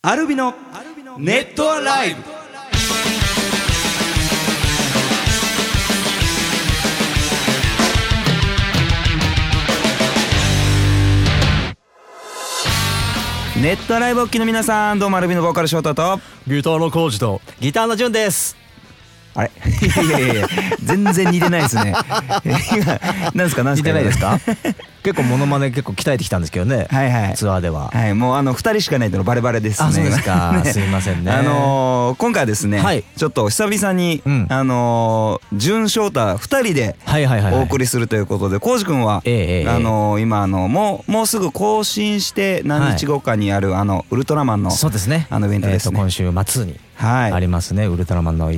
アルビのネットアライブ。ネットアライブおっきの皆さん、どうもアルビのボーカル翔太とギターのコウジとギターのジュンです。 あれいや全然似てないですねなんですか似てないですか結構モノマネ結構鍛えてきたんですけどね。 はいはい、 ツアーでは、 はい、もう2人しかないとのバレバレですね。 あ、そうですかね、すいませんね。 今回はですね、はい、ちょっと久々に、ジュン翔太2人でお送りするということで、コウジ君は、今もうすぐ更新して何日後かにあるウルトラマンのそうですね、 イベントですね。 今週末にありますね、ウルトラマンの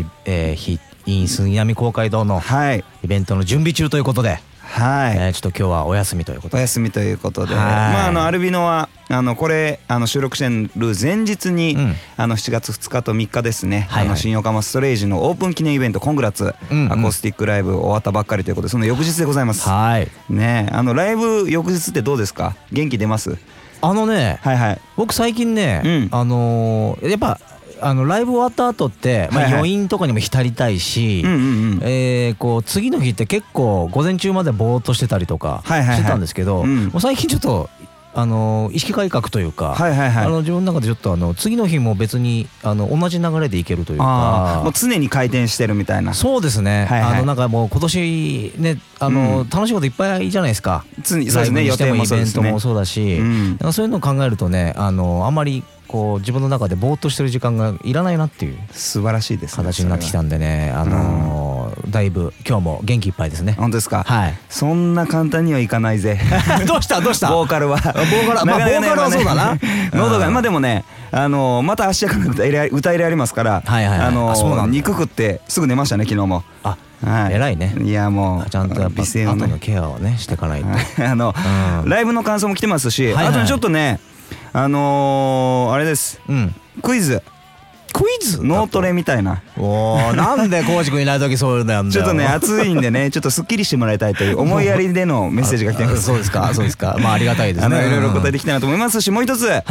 in杉並公会堂のイベントの準備中ということで、はい、ちょっと今日はお休みということで、アルビノはこれ収録してる前日に、7月2日と3日ですね、新横浜ストレージのオープン記念イベントコングラツ、アコースティックライブ終わったばっかりということで、その翌日でございます。はいね、ライブ翌日ってどうですか？元気出ます？僕最近ね、やっぱライブ終わった後って、余韻とかにも浸りたいし、こう次の日って結構午前中までぼーっとしてたりとかしてたんですけど、もう最近ちょっと意識改革というか、自分の中でちょっと次の日も別に同じ流れでいけるというか、 もう常に回転してるみたいな。 そうですね、なんかもう今年ね、楽しいこといっぱいじゃないですか。 そうですね、予定もそうですね、 イベントもそうだし、そういうのを考えるとね、あんまりこう自分の中でぼーっとしてる時間がいらないなっていう素晴らしいですね、 形になってきたんでね、だいぶ今日も元気いっぱいですね。 本当ですか？はい。そんな簡単にはいかないぜどうしたボーカルはそうだな喉がでもね、また明日から歌入れありますから、肉食ってすぐ寝ましたね、昨日も。あ、 偉いね。 いや、もうちゃんとやっぱ後のケアをねしていかないとライブの感想も来てますし、あとちょっとね、あれです、クイズ脳トレみたいな。 なんでコウジ君いない時そうなんだよ。 ちょっとね、暑いんでね、ちょっとすっきりしてもらいたいという思いやりでのメッセージが来てます。 そうですか、そうですか。ありがたいですね。 いろいろ答えていきたいなと思いますし、もう一つ、久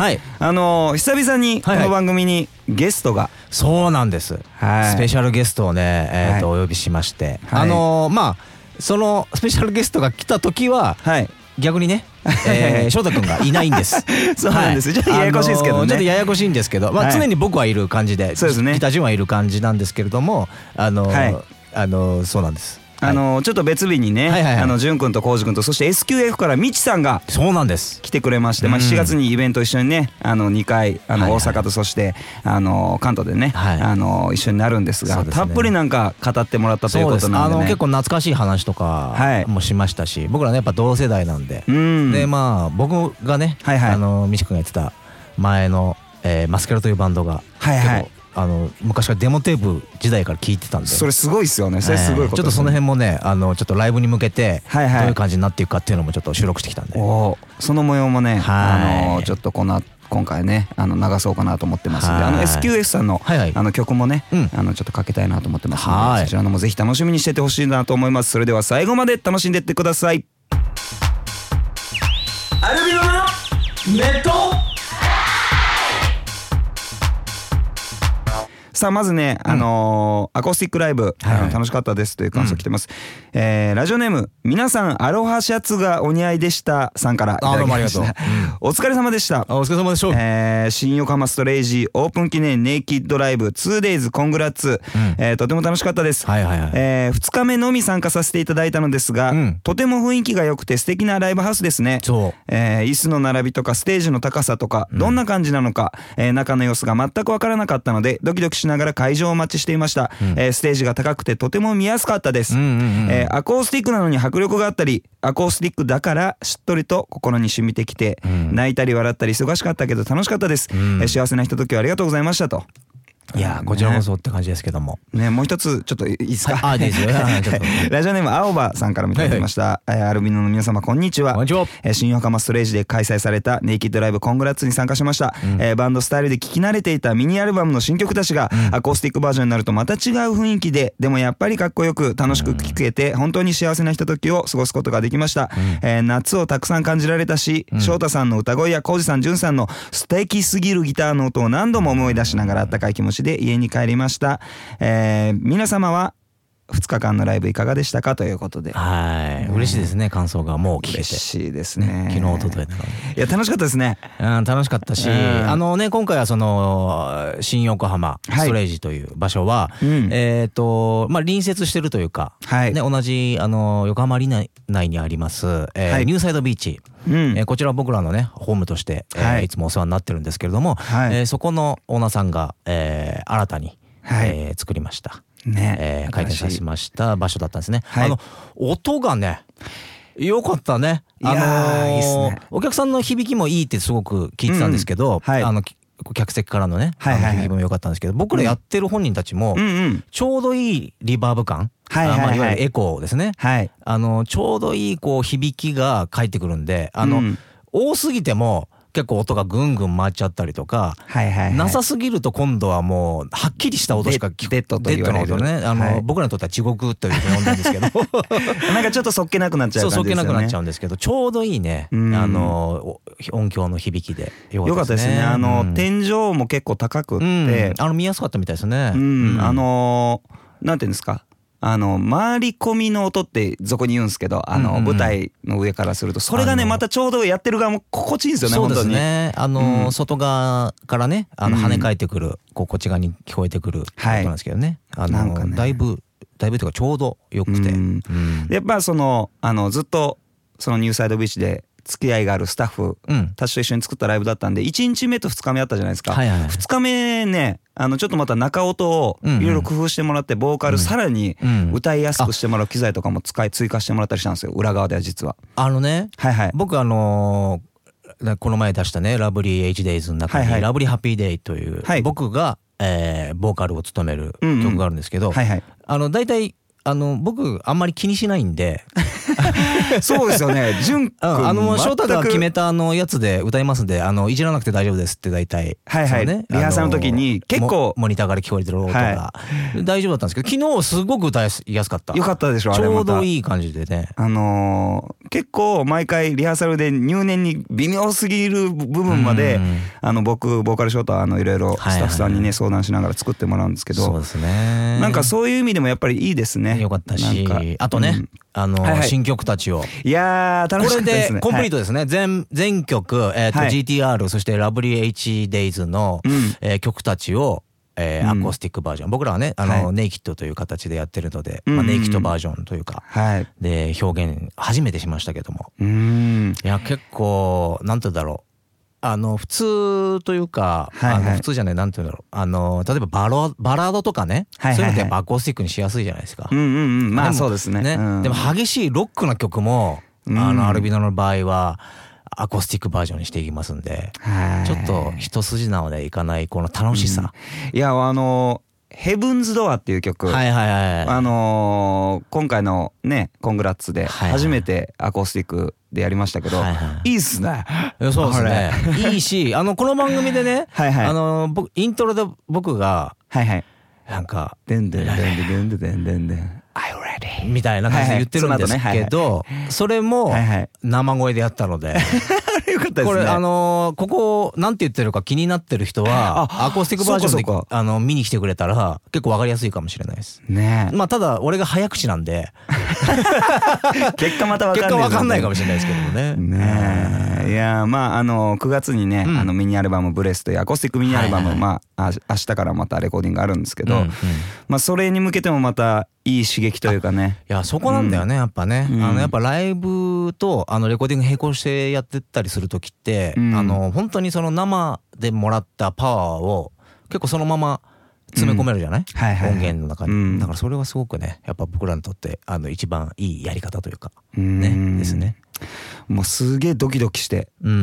々にこの番組にゲストが、 そうなんです、スペシャルゲストをねお呼びしまして、そのスペシャルゲストが来た時は逆にね、翔太くんがいないんです。 そうなんです。ちょっとややこしいですけどね。 ちょっとややこしいんですけど、常に僕はいる感じで、ギター順はいる感じなんですけれども、そうなんです。 ちょっと別日にね、淳君と浩司君と、そして SQF からみちさんが来てくれまして、7月にイベント一緒にね、2回大阪と、そして関東でね、一緒になるんですが、たっぷりなんか語ってもらったということなんでね、 結構懐かしい話とかもしましたし、僕らねやっぱ同世代なんで、で僕がね、みち君が言ってた前のマスケラというバンドが昔からデモテープ時代から聞いてたんで、 それすごいっすよね。それすごいこと。 ちょっとその辺もね、ちょっとライブに向けてどういう感じになっていくかっていうのもちょっと収録してきたんで、 その模様もね、ちょっと今回ね流そうかなと思ってますんで、SQF さんの曲もね、ちょっとかけたいなと思ってますので、そちらのもぜひ楽しみにしててほしいなと思います。それでは最後まで楽しんでってください。アルビノのネット。さあ、まずね、アコースティックライブ楽しかったですという感想来てます。ラジオネーム、皆さんアロハシャツがお似合いでしたさんからいただきました。お疲れ様でした。 お疲れ様でしょう。 新横浜ストレージオープン記念ネイキッドライブ 2days コングラッツ、とても楽しかったです。2日目のみ参加させていただいたのですが、とても雰囲気が良くて素敵なライブハウスですね。椅子の並びとかステージの高さとかどんな感じなのか、中の様子が全く分からなかったのでドキドキしながら会場をお待ちしていました。ステージが高くてとても見やすかったです。アコースティックなのに迫力があったり、アコースティックだからしっとりと心に染みてきて、泣いたり笑ったり忙しかったけど楽しかったです。幸せなひとときをありがとうございましたと。 いやこちらこそって感じですけどもね。もう一つちょっといいですか。 いいですよラジオネーム青葉さんからもいただきました。アルビノの皆様こんにちは。 こんにちは。 新横浜ストレージで開催されたネイキッドライブコングラッツに参加しました。バンドスタイルで聴き慣れていたミニアルバムの新曲たちがアコースティックバージョンになるとまた違う雰囲気で、でもやっぱりかっこよく楽しく聴けて本当に幸せなひとときを過ごすことができました。夏をたくさん感じられたし、翔太さんの歌声や浩二さん、淳さんの素敵すぎるギターの音を何度も思い出しながらあったかい気持ちで家に帰りました。皆様は2日間のライブいかがでしたかということで。 嬉しいですね、感想がもう聞けて。 嬉しいですね。 昨日一昨日なのいや楽しかったですね。 楽しかったし、今回はその新横浜ストレージという場所は隣接してるというか、同じ横浜アリーナ内にありますニューサイドビーチ、こちらは僕らのねホームとしていつもお世話になってるんですけれども、そこのオーナーさんが新たに作りました開店させました場所だったんですね。音がね良かったね。お客さんの響きもいいってすごく聞いてたんですけど、客席からのね響きも良かったんですけど、僕らやってる本人たちもちょうどいいリバーブ感、いわゆるエコーですね、ちょうどいいこう響きが返ってくるんで、多すぎても結構音がぐんぐん回っちゃったりとか、なさすぎると今度はもうはっきりした音しか聞こえない。デッドの音ね。僕らにとっては地獄というふうに呼んでるんですけどなんかちょっとそっけなくなっちゃう感じですよね。そっけなくなっちゃうんですけど、 ちょうどいいね音響の響きでよかったですね。 天井も結構高くって見やすかったみたいですね。 なんていうんですか、回り込みの音って俗に言うんですけど、舞台の上からするとそれがねまたちょうどやってる側も心地いいんですよね。 そうですね。外側からね跳ね返ってくるこっち側に聞こえてくる音なんですけどね、だいぶというかちょうどよくて、 やっぱずっとそのニューサイドビーチで付き合いがあるスタッフたちと一緒に作ったライブだったんで、1日目と2日目あったじゃないですか。2日目ねちょっとまた中音をいろいろ工夫してもらって、ボーカルさらに歌いやすくしてもらう機材とかも追加してもらったりしたんですよ、裏側では実は。僕この前出したねラブリー H-Days の中にラブリーハッピーデイという僕がボーカルを務める曲があるんですけど、大体僕あんまり気にしないんでそうですよね。淳君翔太が決めたやつで歌いますんでいじらなくて大丈夫ですって大体リハーサルの時に結構モニターから聞こえてる音が大丈夫だったんですけど、昨日すごく歌いやすかった。 よかったでしょ。 ちょうどいい感じでね。 結構毎回リハーサルで入念に微妙すぎる部分まで僕ボーカル翔太いろいろスタッフさんにね相談しながら作ってもらうんですけど、 そうですね。 なんかそういう意味でもやっぱりいいですね。 よかったし、あとね新曲たちを、 いや楽しかったですね。 これでコンプリートですね。全曲GTR そしてラブリー H-Days の曲たちをアコースティックバージョン、僕らはねネイキッドという形でやってるので、ネイキッドバージョンというかで表現初めてしましたけども、いや結構なんて言うんだろう、普通というか普通じゃない、なんて言うんだろう、例えばバラードとかね、そういうのってやっぱアコースティックにしやすいじゃないですか。 まあそうですね。 でも激しいロックな曲もアルビノの場合はアコースティックバージョンにしていきますんで、ちょっと一筋縄でいかないこの楽しさ。 いやヘブンズドアっていう曲、今回のねコングラッツで初めてアコースティックでやりましたけど、いいっすね。 そうですね。いいし、この番組でね、イントロで僕がなんかでんでんでんでんでんでんでんでんみたいな感じで言ってるんですけど、それも生声でやったので。 よかったですね。 これここなんて言ってるか気になってる人はアコースティックバージョンで見に来てくれたら結構わかりやすいかもしれないですね。まあただ俺が早口なんで結果またわかんないかもしれないですけどもね。 いやまあ9月にねミニアルバムブレスというアコースティックミニアルバム、まあ明日からまたレコーディングあるんですけど、まあそれに向けてもまたいい刺激というかね。 いやそこなんだよね、やっぱね。やっぱライブとレコーディング並行してやってったりする時って、本当にその生でもらったパワーを結構そのまま詰め込めるじゃない、音源の中に。だからそれはすごくねやっぱ僕らにとって一番いいやり方というかねですね。 もうすげえドキドキして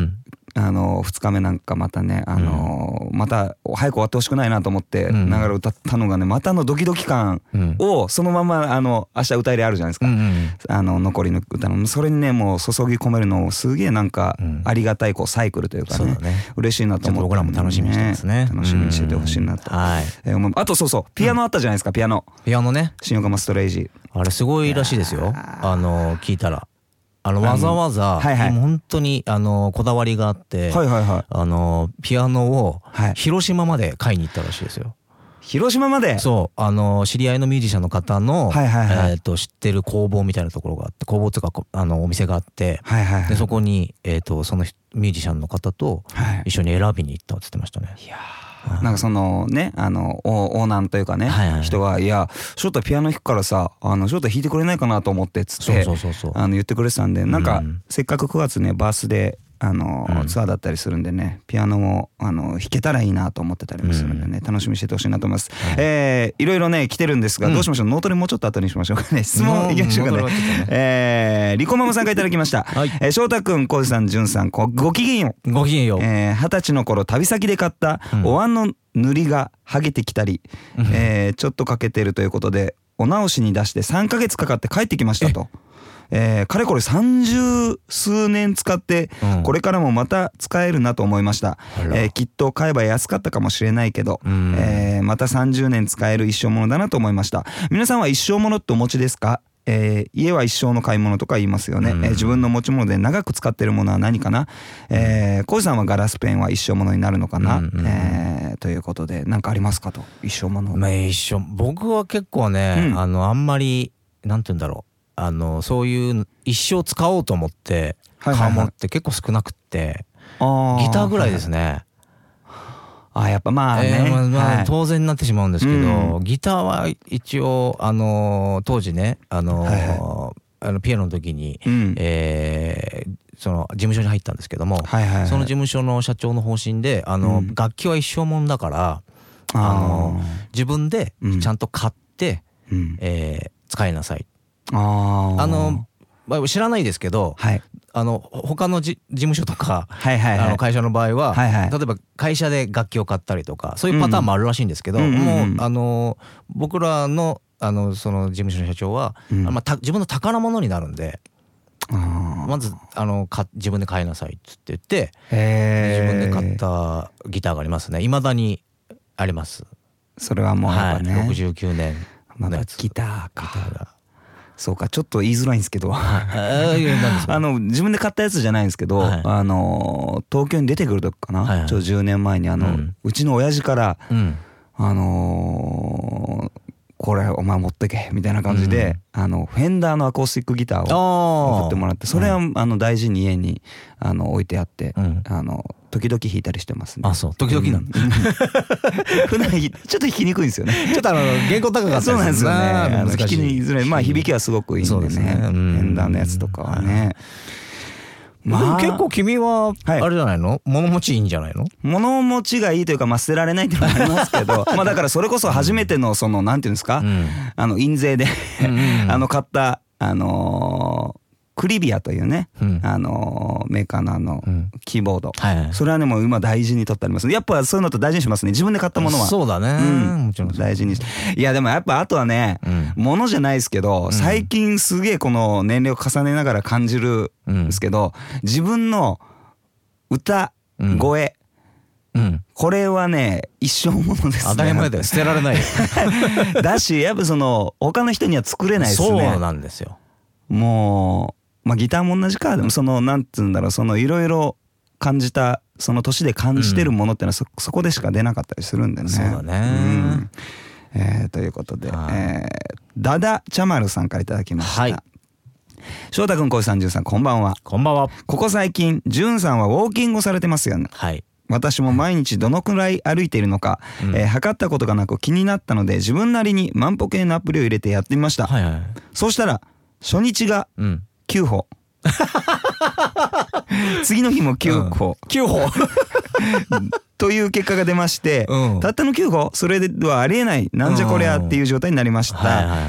、2日目なんかまたね、また早く終わってほしくないなと思ってながら歌ったのがね、またのドキドキ感をそのまま明日歌いであるじゃないですか、残りの歌のそれにねもう注ぎ込めるのをすげえなんかありがたいこうサイクルというかね、嬉しいなと思って、 僕らも楽しみにしてますね。 楽しみにしててほしいなと。あとそうそうピアノあったじゃないですか、ピアノね、新横浜ストレージ、あれすごいらしいですよ。聞いたらわざわざ本当にこだわりがあって、ピアノを広島まで買いに行ったらしいですよ。 広島まで？ そう知り合いのミュージシャンの方の知ってる工房みたいなところがあって、工房というかお店があって、でそこにそのミュージシャンの方と一緒に選びに行ったって言ってましたね。 いやなんかそのねオーナーというかね、人がいや翔太ピアノ弾くからさ翔太弾いてくれないかなと思ってっつって言ってくれてたんで、なんかせっかく9月ねバースでツアーだったりするんでね、ピアノも弾けたらいいなと思ってたりもするんでね、楽しみにしててほしいなと思います。いろいろね来てるんですが、どうしましょう、ノートにもうちょっと後にしましょうかね。質問いきましょうかね。リコママさんがいただきました。翔太くん、コウジさん、ジュンさん、ごきげんよう。 ごきげんよう。 20歳の頃旅先で買ったお椀の塗りが剥げてきたり、ちょっと欠けてるということでお直しに出して3ヶ月かかって帰ってきましたと。かれこれ30数年使ってこれからもまた使えるなと思いました。きっと買えば安かったかもしれないけど、また30年使える一生ものだなと思いました。皆さんは一生ものってお持ちですか？家は一生の買い物とか言いますよね。自分の持ち物で長く使ってるものは何かな。コウジさんはガラスペンは一生ものになるのかな、ということで何かありますかと。一生もの、 僕は結構ね、あんまりなんて言うんだろう、そういう一生使おうと思って買うものって結構少なくって、ギターぐらいですね。 やっぱまあね、 当然になってしまうんですけど、ギターは一応当時ねピアノの時に、その事務所に入ったんですけども、その事務所の社長の方針で楽器は一生もんだから自分でちゃんと買って、使いなさい。知らないですけど、他の事務所とか会社の場合は、例えば会社で楽器を買ったりとかそういうパターンもあるらしいんですけど、もう僕らのその事務所の社長は、自分の宝物になるんで、まず自分で買いなさいっつって言って、自分で買ったギターがありますね。未だにあります。 それはもうやっぱね、 69年のやつ。 ギターか。そうか、ちょっと言いづらいんですけど自分で買ったやつじゃないんですけど、東京に出てくる時かな、ちょうど10年前にうちの親父からこれお前持ってけみたいな感じで、フェンダーのアコースティックギターを送ってもらって、それは大事に家に置いてあって、時々弾いたりしてますね。 そう時々なんだ。 普段ちょっと弾きにくいんですよね。 ちょっと原稿高かったりする。そうなんですよね。 弾きにづらい。まあ響きはすごくいいんでね。フェンダーのやつとかはね。 結構君はあれじゃないの、物持ちいいんじゃないの？ 物持ちがいいというか、捨てられないっていうのもありますけどだからそれこそ初めてのそのなんていうんですか、印税で買ったクリビアというね、メーカーのキーボード、それはねもう今大事に取ってあります。やっぱそういうのと大事にしますね、自分で買ったものは。 そうだね、もちろん大事にして。いやでもやっぱあとはね、ものじゃないですけど、最近すげえこの年齢を重ねながら感じるんですけど、自分の歌声、これはね一生ものですね。 当たり前だよ、捨てられないよだしやっぱその他の人には作れないですね。 そうなんですよ。 もうギターも同じか。でもそのなんつうんだろう、そのいろいろ感じたその年で感じてるものってのはそこでしか出なかったりするんでね。 そうだね。 ということで、ダダチャマルさんからいただきました。翔太くん、コウジさん、ジュンさん、こんばんは。 こんばんは。 ここ最近ジュンさんはウォーキングをされてますよね。私も毎日どのくらい歩いているのか、測ったことがなく気になったので、自分なりに万歩計のアプリを入れてやってみました。そうしたら初日が9歩次の日も9歩、 9歩という結果が出まして、たったの9歩、それではありえない、なんじゃこりゃっていう状態になりました。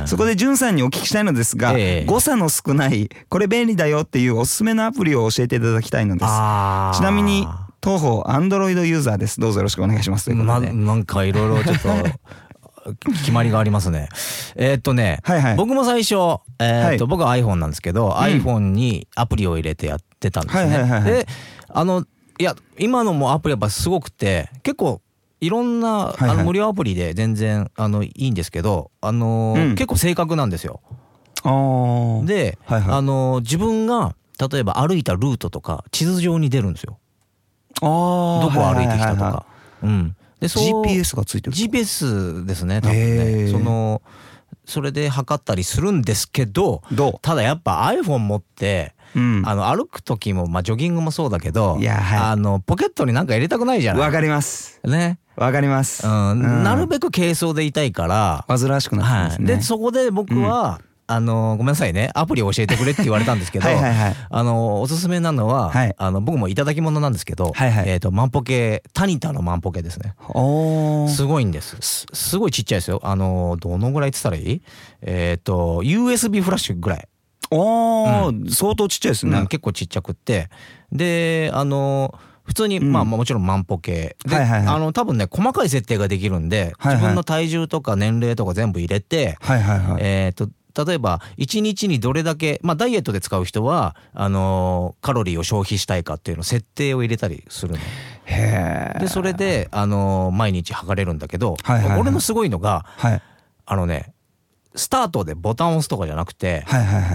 そこでじゅんさんにお聞きしたいのですが、誤差の少ないこれ便利だよっていうおすすめのアプリを教えていただきたいのです。ちなみに当方アンドロイドユーザーです。どうぞよろしくお願いしますということで。 なんかいろいろちょっと決まりがありますね。僕も最初僕は iPhone なんですけど、iPhone にアプリを入れてやってたんですね。でいや今のもアプリやっぱすごくて、結構いろんな無料アプリで全然いいんですけど、結構正確なんですよ。で自分が例えば歩いたルートとか地図上に出るんですよ。どこ歩いてきたとか。 でGPS がついてる。 GPS ですね、多分ね。それで測ったりするんですけど、ただやっぱ iPhone 持って歩く時も、ジョギングもそうだけど、ポケットになんか入れたくないじゃない。 わかりますね。 わかります。 なるべく軽装でいたいから煩わしくなってますね。 でそこで僕はごめんなさいね、アプリを教えてくれって言われたんですけど、おすすめなのは僕もいただき物なんですけど、万歩計、タニタの万歩計ですね。すごいんです。すごいちっちゃいですよ。どのぐらいって言ったらいい？USB フラッシュぐらい。 相当ちっちゃいですね。 結構ちっちゃくって、で普通にもちろん万歩計で、多分ね細かい設定ができるんで、自分の体重とか年齢とか全部入れて、例えば1日にどれだけ、ダイエットで使う人はカロリーを消費したいかっていうの設定を入れたりするの。でそれで毎日測れるんだけど、俺のすごいのがスタートでボタンを押すとかじゃなくて、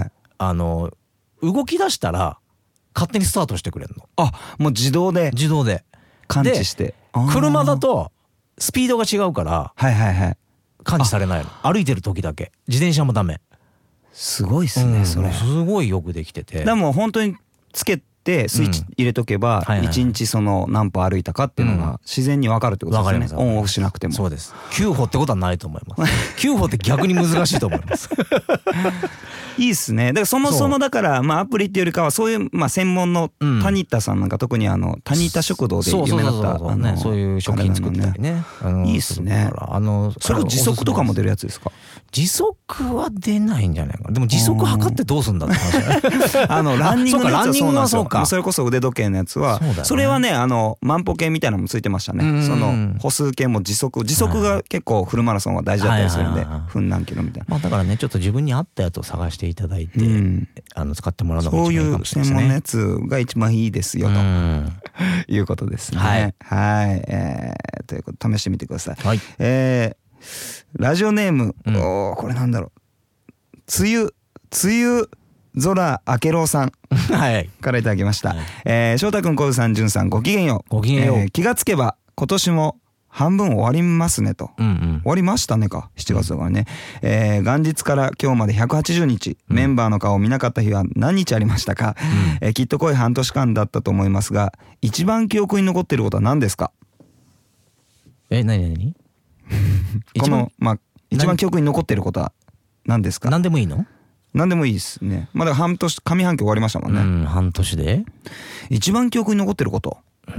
動き出したら勝手にスタートしてくれるの。 もう自動で感知して。 車だとスピードが違うから感知されないの。歩いてる時だけ。自転車もダメ。 すごいっすね、それ。 すごいよくできてて。 でも本当につけてスイッチ入れとけば1日何歩歩いたかっていうのが自然に分かるってことですね。オンオフしなくても。 そうです。9歩ってことはないと思います。9歩って逆に難しいと思います。 いいっすね。だからそもそもだからアプリっていうよりかはそういう専門のタニタさんなんか、特にタニタ食堂で有名だったそういう食品作ったりね。 いいっすね。それ時速とかも出るやつですか？ 時速は出ないんじゃないか。でも時速測ってどうすんだって話。 ランニングのやつはそうなんですよ。 そうか。 それこそ腕時計のやつはそれはね万歩計みたいなのもついてましたね。その歩数計も時速が結構フルマラソンは大事だったりするんで、分何キロみたいな。 だからね、ちょっと自分に合ったやつを探していただいて使ってもらうのが一番いいかもしれないですね。そういう専門のやつが一番いいですよということですね。ということで試してみてください。ラジオネーム、これなんだろう、梅雨空明けろうさんからいただきました。翔太くん、小遊さん、じゅんさん、ごきげんよう。気がつけば今年も半分終わりますねと。終わりましたねか、7月だからね。元日から今日まで180日、メンバーの顔を見なかった日は何日ありましたか？きっと濃い半年間だったと思いますが、一番記憶に残っていることは何ですか？ 何この一番記憶に残っていることは何ですか？ 何でもいいの？ 何でもいいですね。だから上半期終わりましたもんね。 半年で一番記憶に残ってること、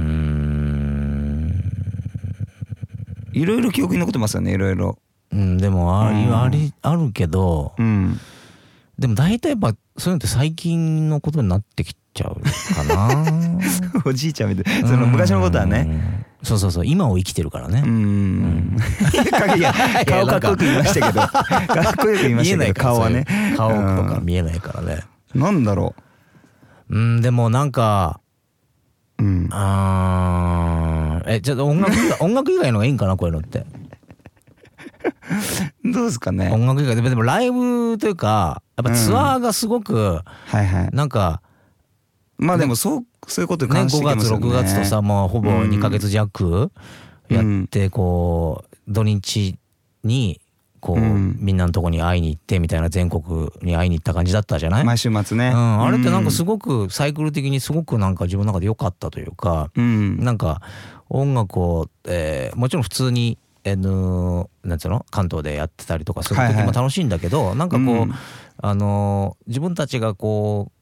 いろいろ記憶に残ってますよね。いろいろ。 でもあるけど、でも大体やっぱそういうのって最近のことになってきちゃうかな。 おじいちゃんみたいな、その昔のことはね。 そう今を生きてるからね。 いや顔かっこよく言いましたけど、かっこよく言いましたけど、顔はね、 顔とか見えないからね。 なんだろう。でもなんかちょっと音楽以外のがいいんかな、こういうのって。 どうですかね。 音楽以外でもライブというかやっぱツアーがすごくなんかでもそういうことに関して 5月6月とさ、もうほぼ2ヶ月弱やってこう土日にこうみんなのとこに会いに行ってみたいな、全国に会いに行った感じだったじゃない？ 毎週末ね。 あれってなんかすごくサイクル的にすごくなんか自分の中で良かったというか、なんか音楽をもちろん普通になんつうの関東でやってたりとかする時も楽しいんだけど、なんかこう自分たちがこう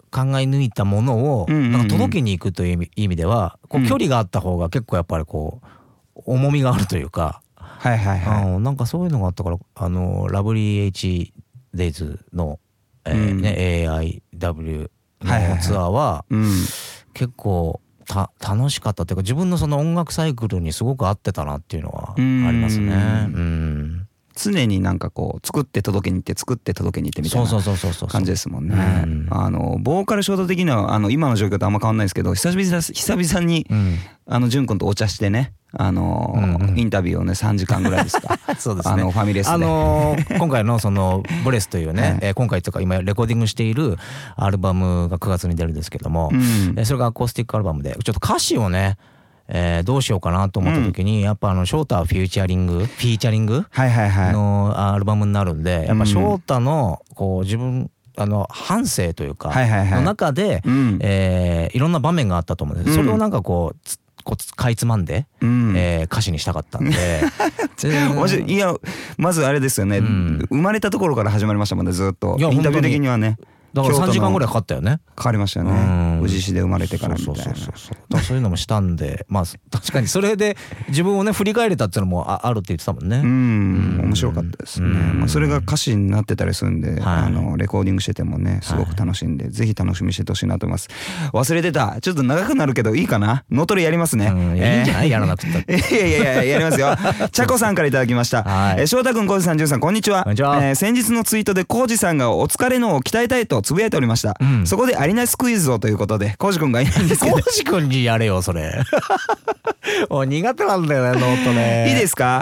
考え抜いたものをなんか届けに行くという意味ではこう距離があった方が結構やっぱりこう重みがあるというか、なんかそういうのがあったからラブリー H デイズの、AIW のツアーは結構楽しかったというか自分のその音楽サイクルにすごく合ってたなっていうのはありますね。 常になんかこう作って届けに行って作って届けに行ってみたいな感じですもんね。ボーカル衝動的には今の状況とあんま変わんないですけど久々に淳君とお茶してねインタビューをね3時間ぐらいですかそうですね、 ファミレスで今回のそのブレスというね、今回というか今レコーディングしているアルバムが9月に出るんですけども、それがアコースティックアルバムでちょっと歌詞をねどうしようかなと思った時に、やっぱ翔太フィーチャリングのアルバムになるんで、やっぱ翔太のこう自分反省というかの中でいろんな場面があったと思うんです。それをなんかこうかいつまんで歌詞にしたかったんでいやまずあれですよね、生まれたところから始まりましたもんね、ずっとインタビュー的にはね。 だから3時間ぐらいかかったよね。 かかりましたよね。宇治市で生まれてからみたいな。 そういうのもしたんで、まあ確かにそれで自分をね振り返れたっていうのもあるって言ってたもんね。 面白かったですね。それが歌詞になってたりするんで、レコーディングしててもねすごく楽しんで、ぜひ楽しみにしてほしいなと思います。忘れてた。ちょっと長くなるけどいいかな。脳トレやりますね。 いいんじゃない？やらなくたって。 いややりますよ。ちゃこさんからいただきました。翔太くん、浩二さん、じゅんさん、こんにちは。先日のツイートで浩二さんがお疲れのを鍛えたいとつぶやいておりました。そこでアリナスクイズをということで、浩二くんがいないんですけど。 浩二くんにやれよそれ。苦手なんだよね、ノートね。 いいですか？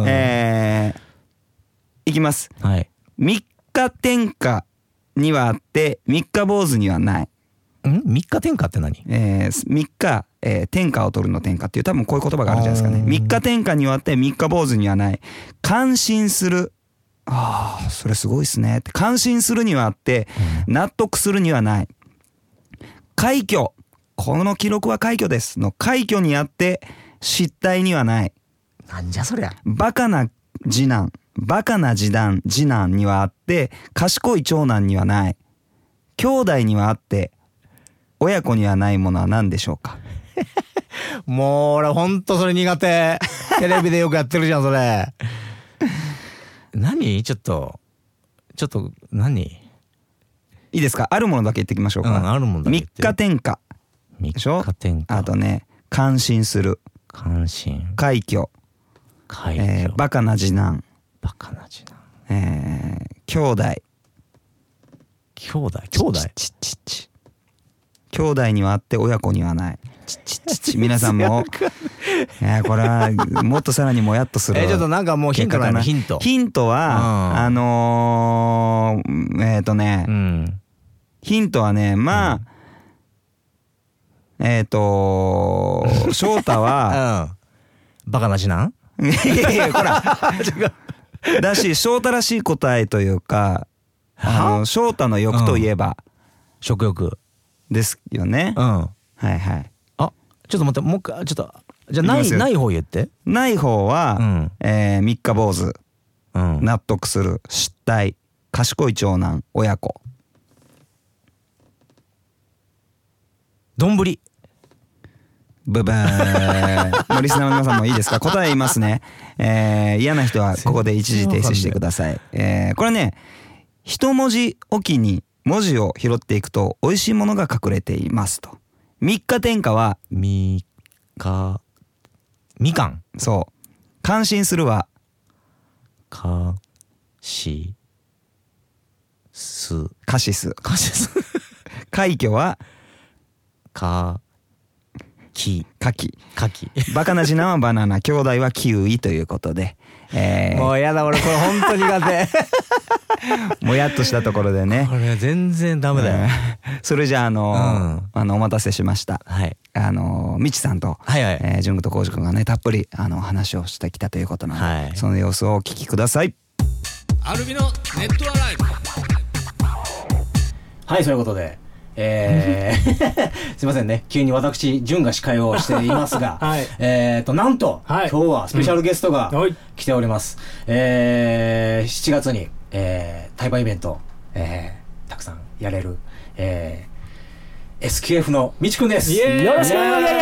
いきます。3日天下にはあって3日坊主にはない。 3日天下って何 ？3日、天下を取るの天下っていう多分こういう言葉があるじゃないですかね。3日天下にはあって3日坊主にはない。感心する。それすごいっすね。感心するにはあって納得するにはない。快挙、この記録は快挙ですの快挙にあって失態にはない。 なんじゃそりゃ。 バカな次男にはあって賢い長男にはない。兄弟にはあって親子にはないものは何でしょうか？ もう俺ほんとそれ苦手。テレビでよくやってるじゃんそれ。何？ちょっと何？いいですか？あるものだけ言ってきましょうか。 あるものだけ言って。 3日天下でしょ。3日天下。あとね、感心する。 感心。 快挙。バカな次男。兄弟。兄弟にはあって親子にはない。皆さんもこれはもっとさらにもやっとする。 ちょっとなんかもうヒントだな。ヒントはヒントはね、まあ翔太はバカな次男？ いやほらだし翔太らしい答えというか、翔太の欲といえば食欲ですよね。はいはい。 ちょっと待って、もう一回ちょっとじゃあない方言って。 ない方は3日坊主、納得する、失態、賢い長男、親子。 丼。 ブブーン。リスナーの皆さんもいいですか？答え言いますね。嫌な人はここで一時停止してください。これね、一文字おきに文字を拾っていくと美味しいものが隠れていますと。3日天下はみかん。 そう。感心するはカシス。 快挙はかき。 バカな次男はバナナ、兄弟はキウイということで、 もうやだ俺これ本当苦手。 もやっとしたところでね。 これ全然ダメだよ。 それじゃあお待たせしました。みちさんとじゅんぐとこうじくんがねたっぷり話をしてきたということなので、その様子をお聞きください。 アルビのネットアライブ。はい、そういうことで。すいませんね、急に私じゅんが司会をしていますが、なんと、今日はスペシャルゲストが来ております。7月に対バンイベントたくさんやれる SQF のみちくんです。 よろしくお願いします。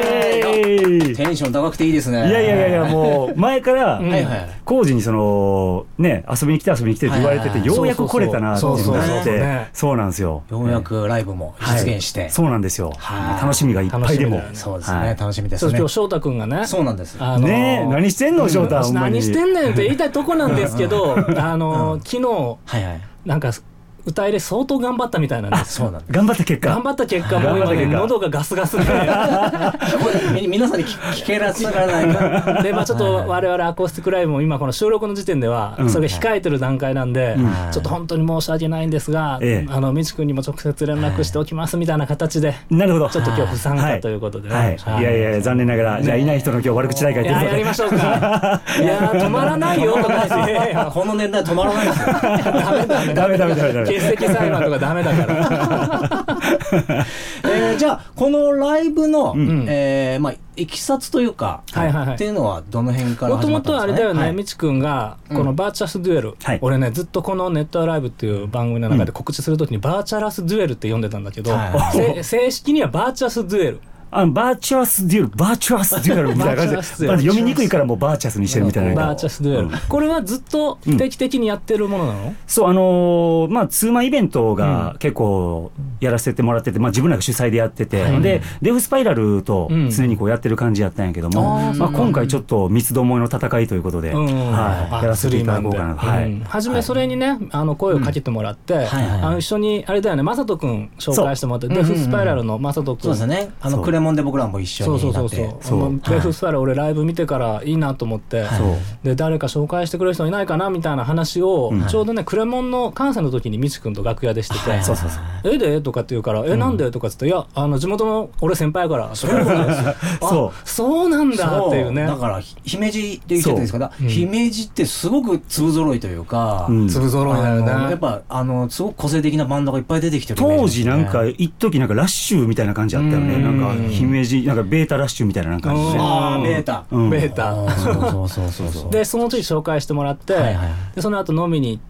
テンション高くていいですね。 いやもう前から工事にそのね遊びに来てって言われてて、ようやく来れたなっていうのがあって、そうなんですよ。 ようやくライブも実現して、 そうなんですよ。楽しみがいっぱいでも。 そうですね、楽しみですね。 今日翔太くんがね、 そうなんですね。何してんの翔太。 何してんねんって言いたいとこなんですけど、昨日なんか歌入れ相当頑張ったみたいなんです。 頑張った結果もう今ね喉がガスガスで皆さんに聞けらせられないで、ちょっと我々アコースティックライブも今この収録の時点ではそれが控えてる段階なんで、ちょっと本当に申し訳ないんですが、みちくんにも直接連絡しておきますみたいな形で、 なるほど、 ちょっと今日不参加ということで、 いや残念ながら、じゃあいない人の今日悪口大会ということでやりましょうか。いや止まらないよとかこの年代止まらないですよ。 ダメ欠席裁判とかダメだからじゃあこのライブのいきさつというかっていうのはどの辺から始まったんですかね。 もともとあれだよね、みちくんがこのバーチャスデュエル、俺ねずっとこのネットアライブっていう番組の中で告知するときにバーチャラスデュエルって呼んでたんだけど、正式にはバーチャスデュエル、 バーチャラスデュエルみたいな感じで読みにくいからもうバーチャスにしてるみたいな。 バーチャスデュエル、これはずっと定期的にやってるものなの？ そう、ツーマンイベントが結構やらせてもらってて、自分らが主催でやってて、でデフスパイラルと常にこうやってる感じやったんやけども、今回ちょっと三つどもえの戦いということでやらせていただこうかな。 初めそれにね声をかけてもらって、一緒にあれだよね、まさとくん紹介してもらって、デフスパイラルのまさとくん、 そうですね、クレモンで僕らも一緒になって、 デフスパイラル俺ライブ見てからいいなと思って、で誰か紹介してくれる人いないかなみたいな話をちょうどねクレモンの関西の時にみちくんと楽屋でしてて、でとかって言うからなんでとかって言って、いや地元の俺先輩やからそうなんだっていうね。 だから姫路って言っちゃっていいですか、姫路ってすごく粒揃いというか、 粒揃いだよね。 やっぱすごく個性的なバンドがいっぱい出てきてる。 当時なんか一時なんかラッシュみたいな感じあったよね。なんか姫路なんかベータラッシュみたいな感じで、 ベータそうでその時紹介してもらって、でその後飲みに行って、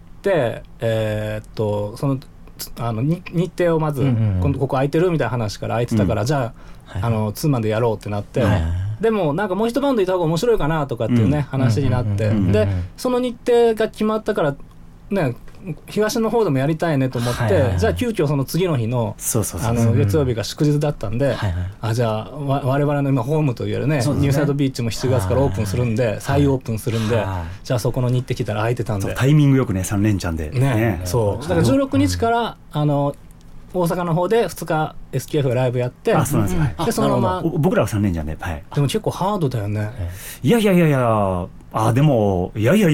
その日程をまず、ここ空いてるみたいな話から空いてたから、じゃあツーマンでやろうってなって、でもなんかもう一バンドいた方が面白いかなとかっていうね話になって、でその日程が決まったからね、東の方でもやりたいねと思って、じゃあ急遽その次の日の月曜日が祝日だったんで、じゃあ我々の今ホームといえるねニューサイドビーチも7月からオープンするんで、再オープンするんで、じゃあそこの日程来たら空いてたんで、 タイミングよくね3連チャンでね、 そうだから16日から大阪の方で2日 SQF がライブやって、でそのまま僕らは3連チャンで、 でも結構ハードだよね。 いやでもいやさっ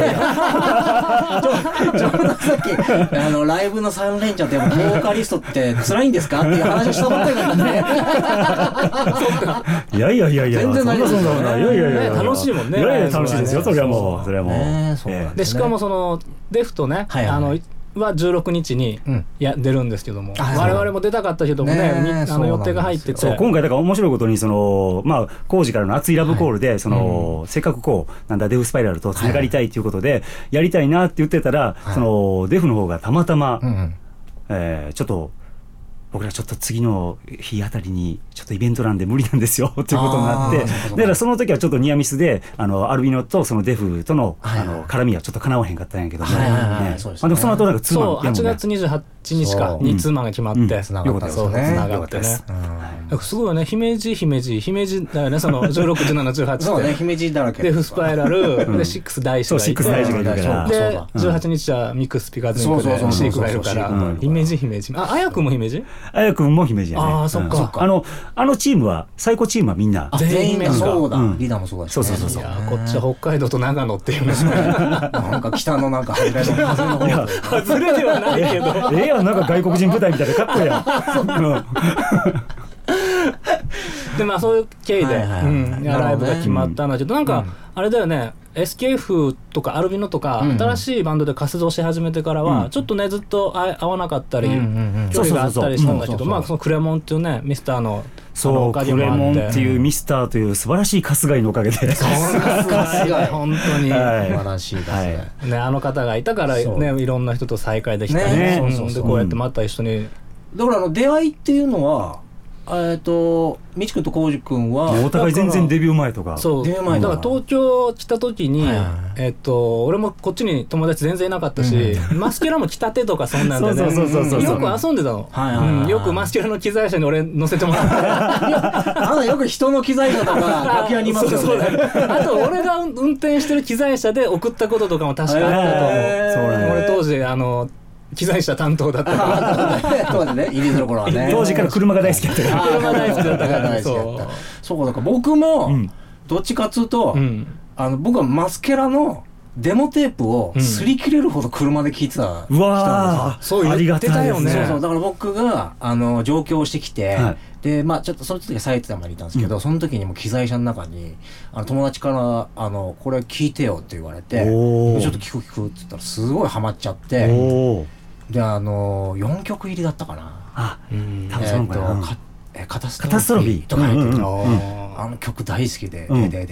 きライブの3連チャンってボーカリストって辛いんですかっていう話したばっかりなんだね。 いや全然ないですよね。 楽しいもんね。 楽しいですよ、それはもう。 でしかもそのデフとねは16日に出るんですけども、我々も出たかったけどもね、予定が入ってて、 今回だから面白いことに工事からの熱いラブコールでせっかくこうなんだデフスパイラルとつながりたいということでやりたいなって言ってたら、デフの方がたまたまちょっと僕らちょっと次の日あたりにちょっとイベントなんで無理なんですよということになって、だからその時はちょっとニアミスでアルビノとそのデフとの絡みはちょっとかなわへんかったんやけども、でもその後なんかツーマンやもんね。8月28日かにツーマンが決まってつながったですね。すごいよね、姫路だよね、その16、17、18 そうね、姫路だらけでフスパイラルで6大師がいて、で18日はミックスピカーズニックでシークがいるから、姫路あやくんも姫路、 あやくんも姫路やね。 あ、そっか。 あのチームは最高チームはみんな全員そうだ、リーダーもそうだし、 そうこっちは北海道と長野っていうなんか北のなんか外れの方、 外れではないけど、 なんか外国人部隊みたいでかっこいいやん。 でそういう経緯でライブが決まったんだけど、なんかあれだよね、SQF とかアルビノとか新しいバンドで活動し始めてからはちょっとねずっと会わなかったり距離があったりしたんだけど、そのクレモンっていうねミスターのおかげもあって、 クレモンっていうミスターという素晴らしい春日井のおかげで、 本当に素晴らしいですね。あの方がいたからね、いろんな人と再会できたり、でこうやってまた一緒にだから出会いっていうのはみちくんとこうじくんはお互い全然デビュー前とか。 そう、 デビュー前だから東京来た時に、俺もこっちに友達全然いなかったし、マスケラも来たてとかそんなんでね、よく遊んでたの。よくマスケラの機材車に俺乗せてもらってあのよく人の機材車とか楽屋にいますよね。 あと俺が運転してる機材車で送ったこととかも確かあったと思う。俺当時機材車担当だったから当時ね、入りの頃はね、 当時から車が大好きだったから車大好きだったからそうだから僕もどっちかっつうと、僕はマスケラのデモテープを擦り切れるほど車で聴いてた人なんですよ。 そう言ってたよね。 そうだから僕が上京してきて、でちょっとその時は埼玉にいたんですけど、その時にも機材車の中に友達からこれ聴いてよって言われて、ちょっと聴くって言ったらすごいハマっちゃって、で4曲入りだったかな。 多分そうかな。 カタストロフィーとか入ってる曲大好きで、で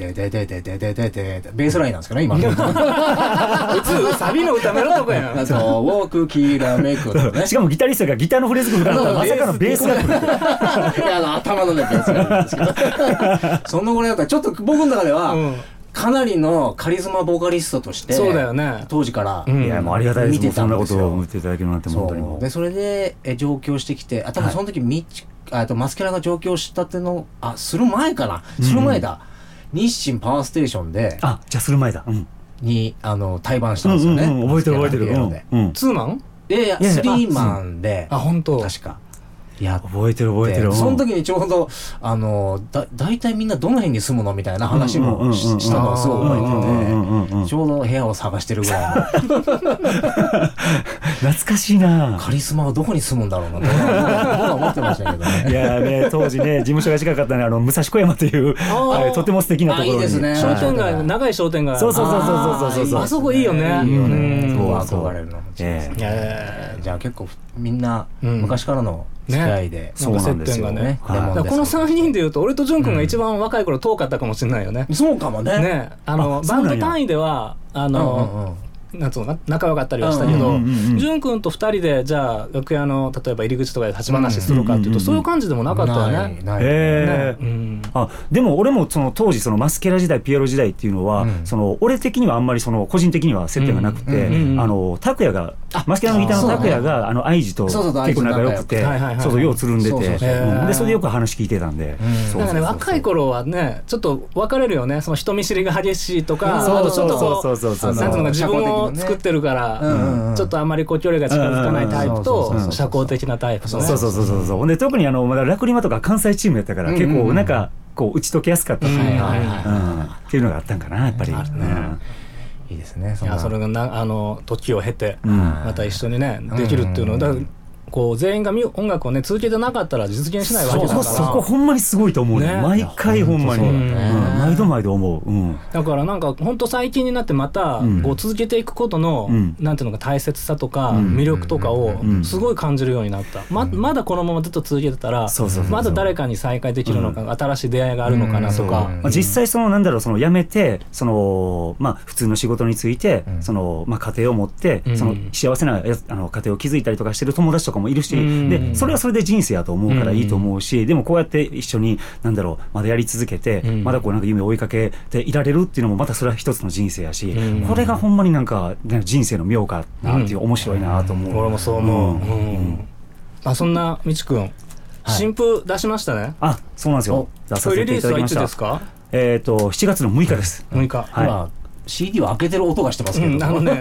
ベースラインなんですかね、今。 普通サビの歌メロとかやん。 ウォークキラメイクとかしかもギタリストがギターのフレーズが歌ったらまさかのベースが来る。 いや頭のねベースがあるんですけど、そのぐらいだったらちょっと僕の中ではかなりのカリスマボーカリストとして、 そうだよね、 当時からいやもうありがたいです。そんなことを言っていただけるなんて本当にもう。 でそれで上京してきて、多分その時マスケラが上京したってのする前かな、する前だ、日清パワーステーションで、 じゃあする前だに対バンしたんですよね。 覚えてる覚えてる。 ツーマン？ いやスリーマンで、 本当確か。 覚えてる覚えてる。 その時にちょうど大体みんなどの辺に住むのみたいな話もしたのをすごい覚えてて、ちょうど部屋を探してるぐらいの。 懐かしいな。 カリスマはどこに住むんだろうなと僕は思ってましたけどね。 いやね、当時ね、事務所が近かったね、武蔵小山というとても素敵なところに。 いいですね。 商店街、長い商店街。 そう。 あそこいいよね。 いいよね。憧れるの。じゃあ結構みんな昔からの付き合いで、 そうなんですよね。この3人でいうと俺とジョン君が一番若い頃遠かったかもしれないよね。 そうかもね。 バンド単位ではなんつうの仲良かったりはしたけど、潤君と2人でじゃあ楽屋の例えば入り口とかで立ち話するかっていうとそういう感じでもなかったよね。 でも俺もその当時マスケラ時代ピエロ時代っていうのは俺的にはあんまり個人的には接点がなくて、拓也がマスケラのギターの拓也が愛知と結構仲良くて、ようつるんでて、でそれでよく話聞いてたんで。 なんかね、若い頃はねちょっと分かれるよね。人見知りが激しいとか、あとちょっとこうなんていうのか自分を作ってるからちょっとあんまり距離が近づかないタイプと社交的なタイプとね。 で特にまだラクリマとか関西チームやったから結構なんかこう打ち解けやすかったっていうのがあったんかなやっぱり。 いいですね。 それが時を経てまた一緒にねできるっていうのはこう全員が音楽をね続けてなかったら実現しないわけだから、 そこほんまにすごいと思うね。毎回ほんまに毎度思う。 だからなんか本当最近になってまたこう続けていくことのなんていうのか大切さとか魅力とかをすごい感じるようになった。まだこのままずっと続けてたらまだ誰かに再会できるのか、新しい出会いがあるのかなとか。 実際なんだろう、辞めて普通の仕事について家庭を持って幸せな家庭を築いたりとかしてる友達とかもいるし、でそれはそれで人生やと思うからいいと思うし、でもこうやって一緒にまだやり続けて、まだこうなんか夢を追いかけていられるっていうのもまたそれは一つの人生やし、これがほんまになんか人生の妙かなっていう、面白いなと思う。 俺もそう思う。そんなみちくん新譜出しましたね。 そうなんですよ。 出させていただきました。リリースはいつですか ？7月の6日です。 6日。 今CD を開けてる音がしてますけど、 これね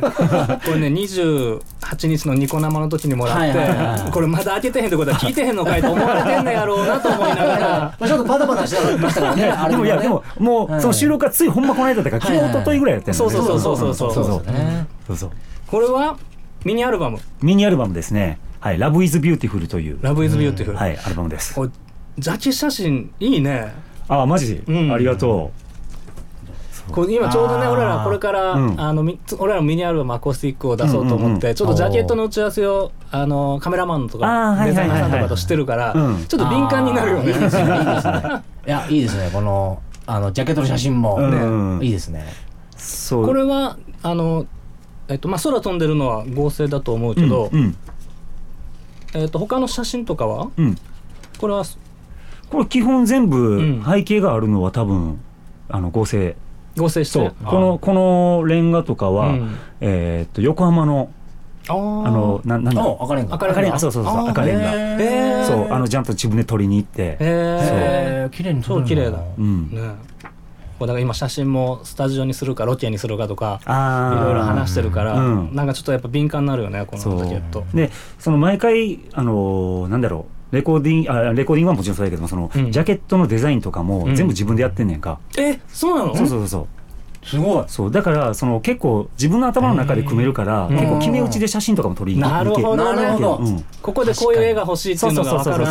28日のニコ生の時にもらってこれまだ開けてへんってことは聞いてへんのかいと思われてんのやろうなと思いながらちょっとパタパタしてましたからね。 でももうその収録がついほんまこの間だから昨日一昨日ぐらいやってんのね。 そう。これはミニアルバムですね。Love is Beautiful というアルバムです。 ジャケ写真いいね。 マジありがとう。 今ちょうどね俺らこれから俺らのミニアルバムアコースティックを出そうと思ってちょっとジャケットの打ち合わせをカメラマンとかデザイナーさんとかとしてるからちょっと敏感になるよね。 いいですね。このジャケットの写真もいいですね。 これは空飛んでるのは合成だと思うけど他の写真とかは、これ基本全部背景があるのは多分合成してこのレンガとかは、横浜のなんだ赤レンガそう赤レンガそうちゃんと自分で撮りに行って綺麗に超綺麗だだから今写真もスタジオにするかロケにするかとかいろいろ話してるから、なんかちょっとやっぱ敏感になるよねこのジャケットで毎回なんだろうレコーディングはもちろんそうだけどもジャケットのデザインとかも全部自分でやってんねんか。 そうなの？ そうすごい。 そうだから結構自分の頭の中で組めるから結構決め打ちで写真とかも撮りに行けなるほど、ここでこういう絵が欲しいっていうのが分かる。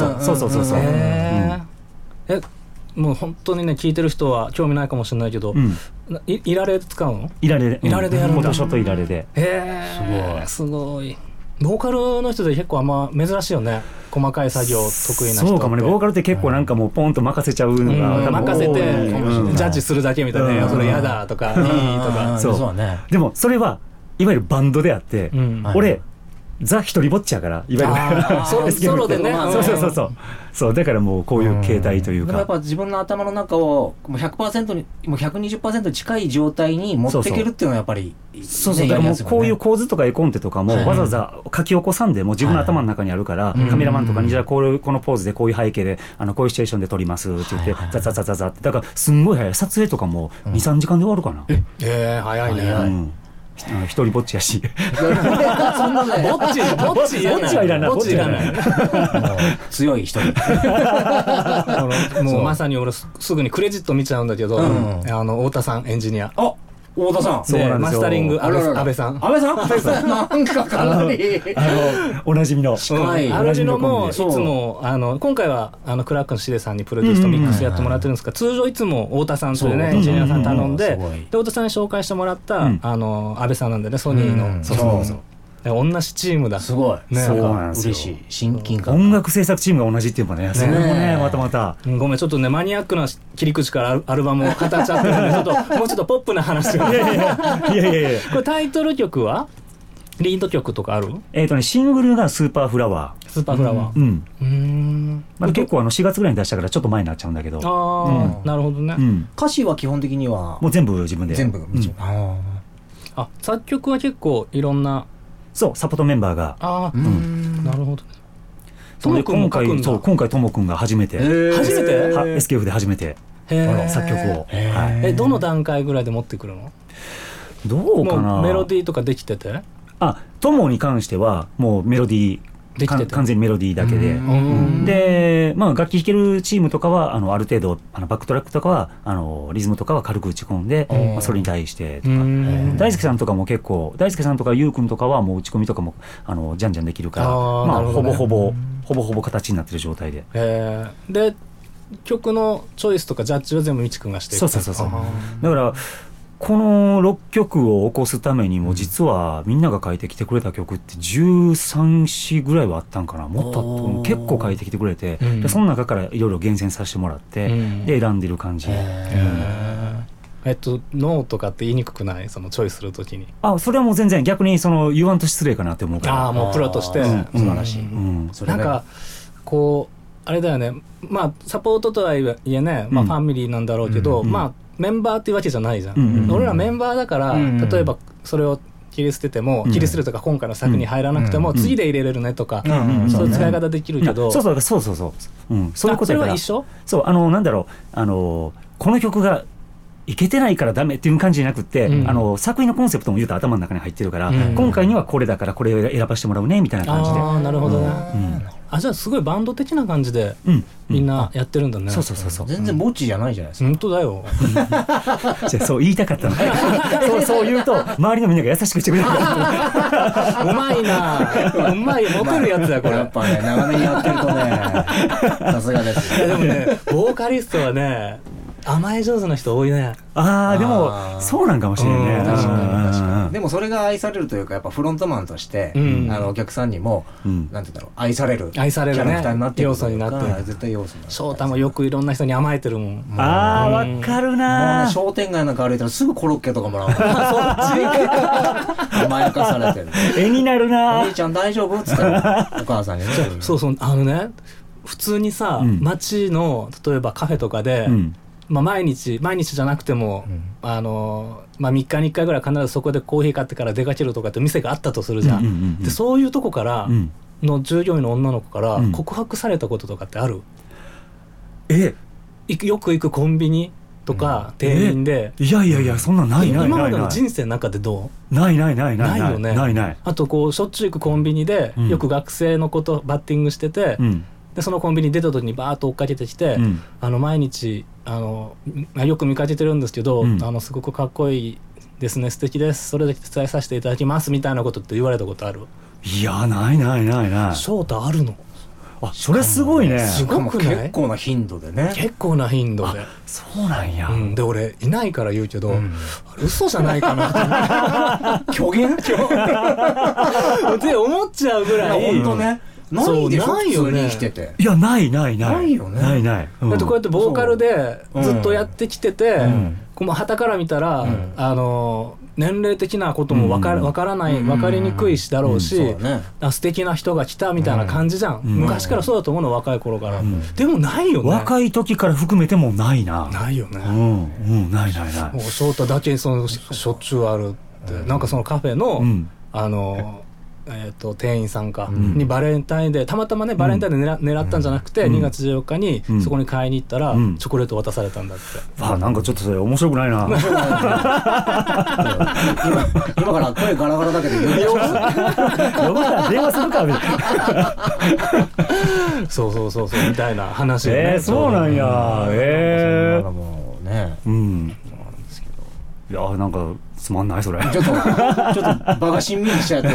そうもう本当にね聞いてる人は興味ないかもしれないけど、いられ使うの？ いられでやるんだ。 フォトショットいられで。 すごい。ボーカルの人で結構珍しいよね。細かい作業得意な人。 そうかもね。ボーカルって結構なんかもうポンと任せちゃうのが任せてジャッジするだけみたいな。それやだとかいいとか。 そうね。 でもそれはいわゆるバンドであって、俺ザ一人ぼっちやからいわゆるソロでね。 そうだからもうこういう形態というか。 でもやっぱ自分の頭の中をもう 100% にもう 120% 近い状態に持っていけるっていうのはやっぱりそうだからもうこういう構図とか絵コンテとかもわざわざ書き起こさんでも自分の頭の中にあるからカメラマンとかにじゃあこのポーズでこういう背景でこういうシチュエーションで撮りますって言ってザザザザザってだからすんごい早い撮影とかも 2,3 時間で終わるかな。 早いね。 一人ぼっちやしそんなねぼっちはいらない。ぼっちいらない強い一人もうまさに俺すぐにクレジット見ちゃうんだけど太田さんエンジニア太田さんそうなんですよ。マスタリング安倍さんなんかかなりおなじみのアルジノもいつも今回はクラックのシデさんにプロデュースとミックスやってもらってるんですが通常いつも太田さんというねエンジニアさん頼んで太田さんに紹介してもらった安倍さんなんでねソニーのそう同じチームだ。 すごい。 そうなんですよ。 嬉しい。親近感。 音楽制作チームが同じっていうかね。それもねまた。 ごめんちょっとねマニアックな切り口からアルバムを語っちゃってるんでもうちょっとポップな話が。いや。これタイトル曲はリード曲とかある？ シングルがスーパーフラワー。 スーパーフラワー。 まあ結構4月ぐらいに出したからちょっと前になっちゃうんだけど。 なるほどね。 歌詞は基本的にはもう全部自分で。 全部。 作曲は結構いろんな。 そうサポートメンバーがなるほど。 今回ともくんが初めて SKF で初めて作曲をどの段階ぐらいで持ってくるの？ どうかな。 メロディーとかできててともに関してはもうメロディーできて完全にメロディーだけでで楽器弾けるチームとかはある程度バックトラックとかはリズムとかは軽く打ち込んでそれに対してとか大輔さんとかも結構大輔さんとかゆうくんとかはもう打ち込みとかもじゃんじゃんできるからほぼほぼ形になってる状態でで曲のチョイスとかジャッジは全部みちくんがしていく。 そうだからこの6曲を起こすためにも実はみんなが書いてきてくれた曲って13、4ぐらいはあったんかな。もっと結構書いてきてくれてでその中からいろいろ厳選させてもらってで選んでる感じ。 ノーとかって言いにくくない？そのチョイスするときに。 それはもう全然逆に言わんと失礼かなって思うから。 もうプロとして素晴らしい。なんかこうあれだよね。サポートとはいえねファミリーなんだろうけどメンバーっていうわけじゃないじゃん。俺らメンバーだから例えばそれを切り捨てても切り捨てるとか今回の作に入らなくても次で入れれるねとかそういう使い方できるけどそういうことやから。 それは一緒？ そうなんだろうこの曲がいけてないからダメっていう感じじゃなくて作品のコンセプトも言うと頭の中に入ってるから今回にはこれだからこれを選ばせてもらうねみたいな感じで。 なるほどね。じゃあすごいバンド的な感じでみんなやってるんだね。 そう全然ぼっちじゃないじゃないですか。 本当だよ。 そう言いたかったの。そう言うと周りのみんなが優しくしてくれる。 うまいな。うまいモテるやつだこれ。 やっぱね長めにやってるとねさすがです。 でもねボーカリストはね甘え上手な人多いね。 でもそうなんかもしれないね。 確かに。でもそれが愛されるというか、やっぱフロントマンとしてお客さんにもなんて言うんだろう、愛されるキャラクターになっている要素になってる。 絶対要素になってる。 翔太もよくいろんな人に甘えてるもん。 わかるな。 商店街なんか歩いたらすぐコロッケとかもらう。そっち甘やかされてる。 絵になるな。 お兄ちゃん大丈夫っつってお母さんにね。 そう普通にさ、街の例えばカフェとかで、毎日じゃなくても、3日に1回ぐらい必ずそこでコーヒー買ってから出かけるとかって店があったとするじゃん。でそういうとこからの従業員の女の子から告白されたこととかってある？よく行くコンビニとか店員で、 いやそんなない今までの人生の中でどう？ ないよね。あとこうしょっちゅう行くコンビニで、よく学生の子とバッティングしてて、でそのコンビニ出た時にバーッと追っかけてきて、毎日よく見かけてるんですけど、すごくかっこいいですね、素敵です、それだけ伝えさせていただきますみたいなことって言われたことある？ いやない翔太あるの？ それすごいね。 すごく結構な頻度でね。 結構な頻度で。 そうなんや。 で俺いないから言うけど、嘘じゃないかなって虚言って思っちゃうぐらい。 本当ね。ないでしょ、普通に生きてて。 いやないよね。 ない。だってこうやってボーカルでずっとやってきてて、旗から見たら年齢的なことも分かりにくいしだろうし、素敵な人が来たみたいな感じじゃん。昔からそうだと思うの、若い頃から。でもないよね。 若い時から含めてもないな。 ないよね。 ない。 もう翔太だけにしょっちゅうあるって、なんかそのカフェの店員さんかにバレンタインでたまたまね、バレンタインで狙ったんじゃなくて、2月14日にそこに買いに行ったらチョコレート渡されたんだって。 なんかちょっとそれ面白くないな。 今から声ガラガラだけど呼びようか電話するかみたいな。 そうみたいな話をね。 そうなんや。 もうね。 いやなんかつまんないそれ。 ちょっと場がしんみりしちゃって。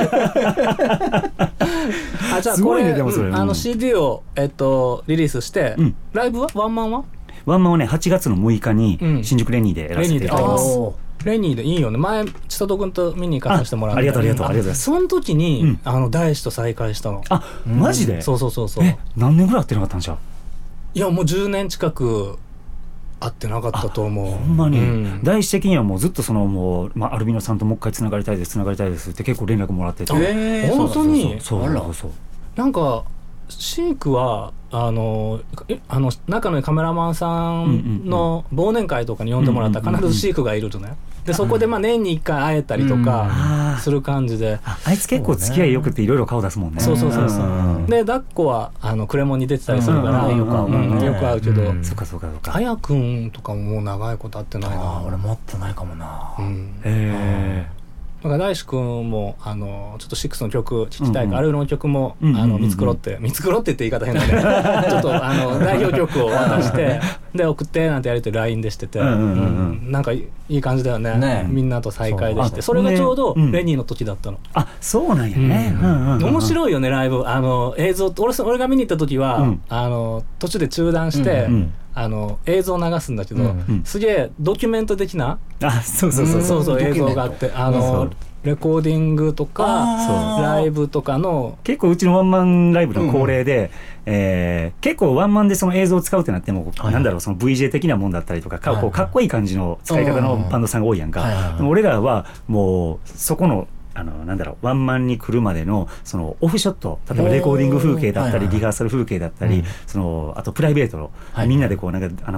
じゃあこれCD をリリースして、ライブはワンマンはね8月の6日に新宿レニーでやらせていただきます。 レニーでいいよね。前千里君と見に行かさせてもらって。 ありがとうございます。 その時に大志と再会したの。 マジで？ そう。 何年ぐらい会ってなかったんじゃ？ いやもう10年近く会ってなかったと思う。 ほんまに。大志的にはもうずっともうアルビノさんともう一回つながりたいですって結構連絡もらってて。 本当に？ そう。 なんかシークは中のカメラマンさんの忘年会とかに呼んでもらったら必ずシークがいるとね。でそこで年に1回会えたりとかする感じで、 あいつ結構付き合いよくていろいろ顔出すもんね。 そうでダッコはクレモンに出てたりするからよく会うけど、 そうかあやくんとかももう長いこと会ってないな。 俺も会ってないかもな。 だから大志くんもちょっと6の曲聴きたいから、あれの曲も見繕ってって言い方変だね。ちょっと代表曲を渡してで送ってなんてやりとり LINE でしてて、なんかいい感じだよね。みんなと再会でして、それがちょうどレニーの時だったの。 そうなんやね。 面白いよねライブ。映像俺が見に行った時は途中で中断して映像を流すんだけど、すげえドキュメント的なそう映像があって、レコーディングとかライブとかの結構うちのワンマンライブの恒例で、結構ワンマンでその映像を使うってなっても、なんだろう、その VJ 的なもんだったりとか、かっこいい感じの使い方のバンドさんが多いやんか。でも俺らはもうそこのなんだろう、ワンマンに来るまでのそのオフショット、例えばレコーディング風景だったりリハーサル風景だったり、あとプライベートのみんなでこうなんか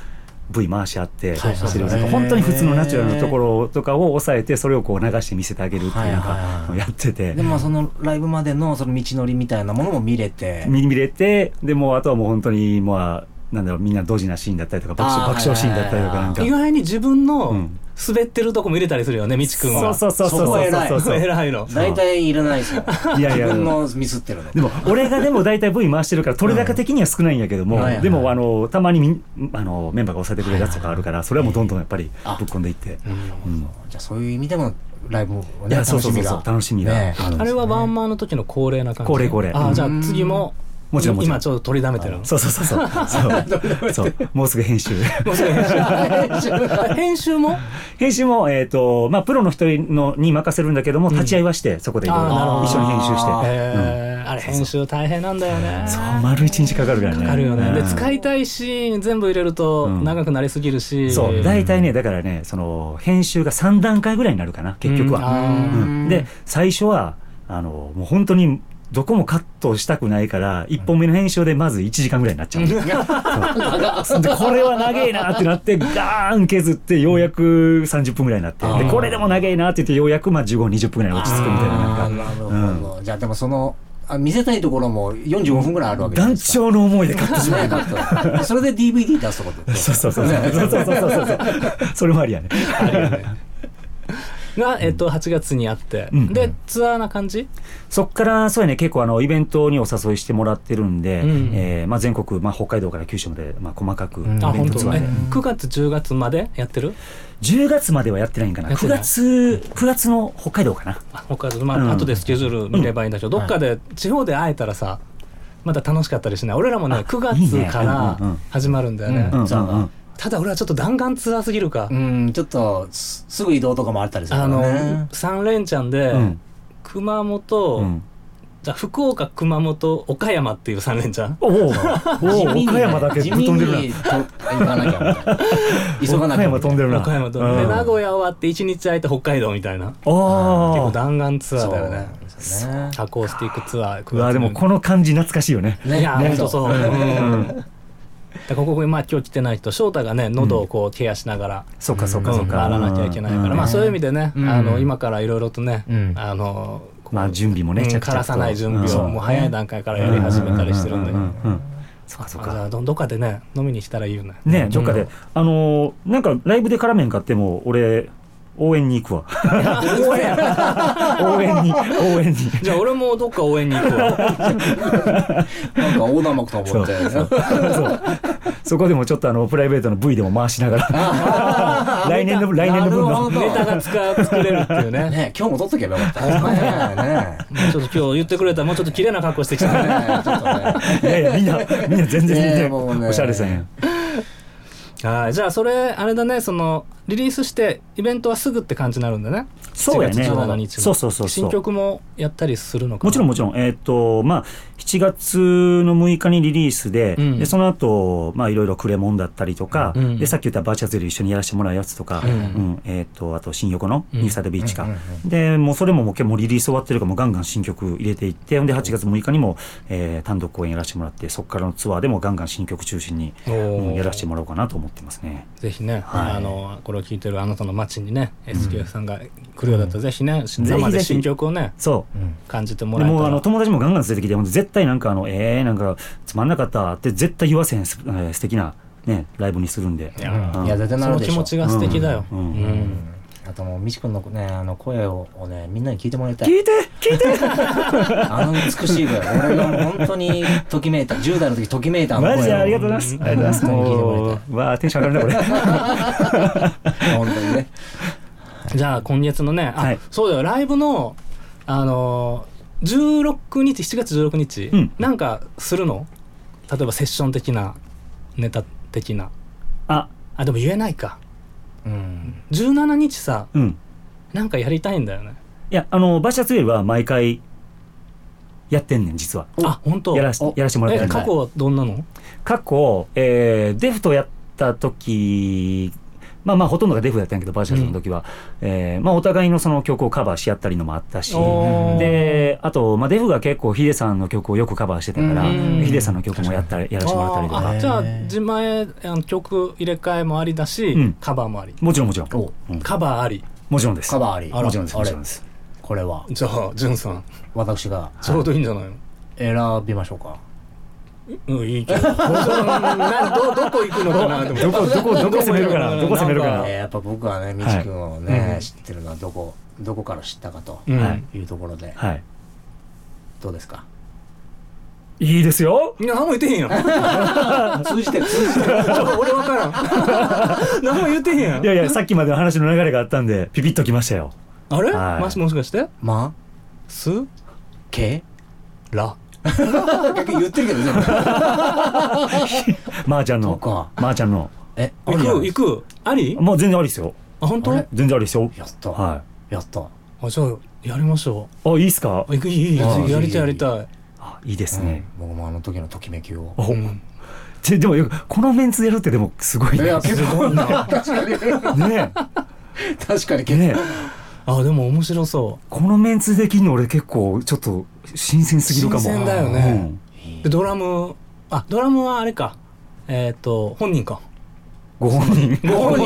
V 回し合って本当に普通のナチュラルなところとかを抑えて、それをこう流して見せてあげるっていうかやってて、 でもそのライブまでのその道のりみたいなものも見れて、 でもあとはもう本当になんだろう、みんなドジなシーンだったりとか爆笑シーンだったりとか、なんか意外に自分の滑ってるとこも入れたりするよね、みちくんは。 そう偉いの。 大体いらないですよ。自分のミスってるの。 でも俺が大体 V 回してるから取れ高的には少ないんやけども、でもたまにメンバーが抑えてくれるやつとかあるから、それはもうどんどんやっぱりぶっ込んでいって。 じゃあそういう意味でもライブを楽しみが。 あれはワンマンの時の恒例な感じ。 恒例。 じゃあ次ももちろん今ちょっと取りだめてるの。 そうもうすぐ編集編集もまあプロの人に任せるんだけども、立ち会いはしてそこでいろいろ一緒に編集して、 あれ編集大変なんだよね。 そう丸1日かかるからね。 かかるよね。で使いたいシーン全部入れると長くなりすぎるし、 そう大体ね、だからね、その編集が3段階ぐらいになるかな結局は。で最初はもう本当にどこもカットしたくないから1本目の編集でまず1時間ぐらいになっちゃう。でこれは長いなってなってガーン削ってようやく30分ぐらいになって、でこれでも長いなって言ってようやくまあ15、20分ぐらいに落ち着くみたいな。 なるほど。じゃあでもその見せたいところも45分ぐらいあるわけですか。 団長の思いで買ってしまう。 それで DVD 出すとこって。 そうそれもありやね。 が8月にあって、でツアーな感じ。 そっからそうやね、結構イベントにお誘いしてもらってるんで、まあ全国、まあ北海道から九州までまあ細かくイベントツアーで。 9月10月までやってる ？10月まではやってないんかな。9月の北海道かな。 北海道、まあ後でスケジュール見ればいいんだけど、どっかで地方で会えたらさ、また楽しかったりしない？俺らもね9月から始まるんだよね。ただ俺はちょっと弾丸ツアーすぎるか。 ちょっとすぐ移動とかもあったりするからね。 3連チャンで熊本、じゃ福岡、熊本、岡山っていう3連チャン。 岡山だけぶっ飛んでるな。 行かなきゃみたいな。急がなきゃ。 岡山飛んでるな。 岡山飛んで、で名古屋終わって1日空いて北海道みたいな。結構弾丸ツアーだよね。アコースティックツアー。 うわでもこの感じ懐かしいよね。 いや本当そう。ここまあ今日来てない人、翔太がね喉をこうケアしながら回らなきゃいけないから、まあそういう意味でね今からいろいろとねまあ準備もね枯らさない準備をもう早い段階からやり始めたりしてるんで。じゃあどっかでね飲みに来たらいいよね。 ね、どっかでなんかライブで絡めんかっても俺応援に行くわ。応援に。 じゃあ俺もどっか応援に行くわ。 なんか横断幕と思って。 そこでもちょっとプライベートの V でも回しながら来年の分のネタが作れるっていうね。 今日も撮っとけばよかったね。 ちょっと今日言ってくれたらもうちょっと綺麗な格好してきたね。 いやみんな全然おしゃれさんや。 じゃあそれあれだね、そのリリースしてイベントはすぐって感じになるんだね。 そうやね。 17日もそう新曲もやったりするのかな。 もちろんまあ7月の6日にリリースで、でその後まあいろいろクレモンだったりとか、でさっき言ったバーチャゼル一緒にやらせてもらうやつとか、あと新横のニューサイドビーチか、でもうそれももうリリース終わってるからもうガンガン新曲入れていって、で8月6日にも単独公演やらせてもらって、そこからのツアーでもガンガン新曲中心にやらせてもらおうかなと思ってますね。 ぜひね、これを聞いてるあなたの街にね SKF さんが来るようだったらぜひね、生で新曲をね感じてもらえたら。 でも友達もガンガン連れてきて、絶対なんかなんかつまんなかったって絶対言わせん素敵なねライブにするんで。 いや絶対なるでしょ。 その気持ちが素敵だよ。 あともうみちくんのね声をねみんなに聞いてもらいたい。 聞いて美しい声。俺が本当にときめいた10代の時ときめいたマジでありがとうございます。ありがとうございます。わあテンション上がるねこれ。 本当にね。 じゃあ今月のねそうだよ、ライブの16日7月16日、なんかするの？例えばセッション的なネタ的な。でも言えないか。17日さ、なんかやりたいんだよね。 いやバーチャツエルは毎回やってんねん実は。 本当？ やらしてもらってる。 過去はどんなの？ 過去デフとやった時まあほとんどがデフやったんやけど、バーチャルの時は、まあお互いのその曲をカバーし合ったりのもあったし、であとまあデフが結構ヒデさんの曲をよくカバーしてたから、ヒデさんの曲もやらせてもらったりとか。 じゃあ自前曲入れ替えもありだし、カバーもあり。 もちろんカバーあり。 もちろんです。 カバーあり。 もちろんです。 これはじゃあジュンさん私がちょうどいいんじゃないの？ 選びましょうか。 いいけどどこ行くのかな。 どこ攻めるかな。 やっぱ僕はねみちくんをね知ってるのはどこから知ったかというところで、どうですか？ いいですよ。 何も言ってへんやん。通じてる俺分からん。何も言ってへんやん。 いやさっきまでの話の流れがあったんでピピッときましたよ。 あれ？もしかしてすけら逆に言ってるけど全部まーちゃんの行くあり？ もう全然ありですよ。 あ、本当？ 全然ありですよ。 やった、 はい、 やった。 あ、じゃあやりましょう。あ、いいっすか？ いい、やりたい。 あ、いいですね。 僕もあの時のときめきを。 でもこのメンツでやるってでもすごいね。 いや結構な。確かにね。確かにね。 あ、でも面白そう。 このメンツできるの俺結構ちょっと新鮮すぎるかも。 新鮮だよね。でドラムはあれか。本人か。 ご本人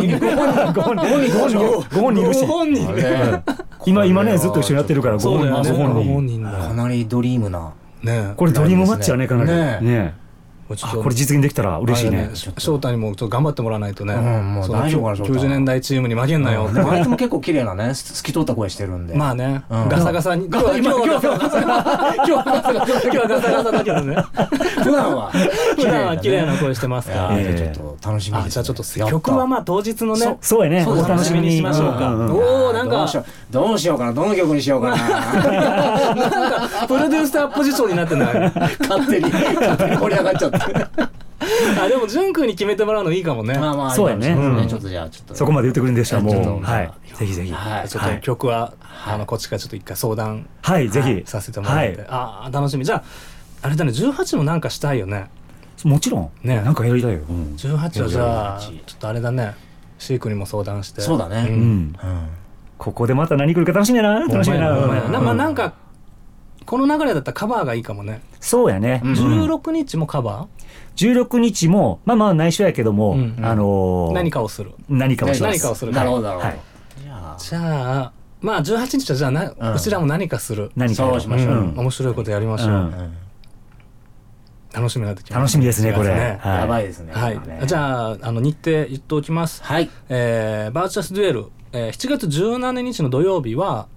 ね。今ねずっと一緒にやってるからご本人だ。 かなりドリームな。 ね。 これドリームマッチはねかなりね。これ実現できたら嬉しいね。 翔太にもちょっと頑張ってもらわないとね。 もう大丈夫かな。 90年代チームに負けんなよ。 あいつも結構綺麗なね透き通った声してるんで。 まあね。ガサガサに。今日はガサガサだけどね。 普段は綺麗な声してますから。 ちょっと楽しみです。 じゃあちょっと曲はまあ当日のね。 そうやね。お楽しみにしましょうか。おお、なんかどうしようかな。どの曲にしようかな。 なんかプロデューサーポジションになってない。 勝手に盛り上がっちゃって。 でも淳君に決めてもらうのいいかもね。 まあそうやね。 ちょっとじゃあそこまで言ってくるんでしたらもうはいぜひぜひ。 ちょっと曲はこっちからちょっと一回相談ぜひさせてもらって。あ、楽しみ。じゃああれだね、18もなんかしたいよね。 もちろんね、なんかやりたいよ。 18はじゃあちょっとあれだね、シークにも相談して。 そうだね。 ここでまた何来るか楽しみやな。 なんかこの流れだったらカバーがいいかもね。 そうやね。 16日もカバー？16日もまあ内緒やけども何かをする。 何かをする。 なるほど。 じゃあまあ18日はじゃあうちらも何かする。 そうしましょう。 面白いことやりましょう。楽しみになってきました。 楽しみですねこれ。 やばいですね。 はい。じゃあ日程言っておきます。 はい。 バーチャスデュエル7月17日の土曜日は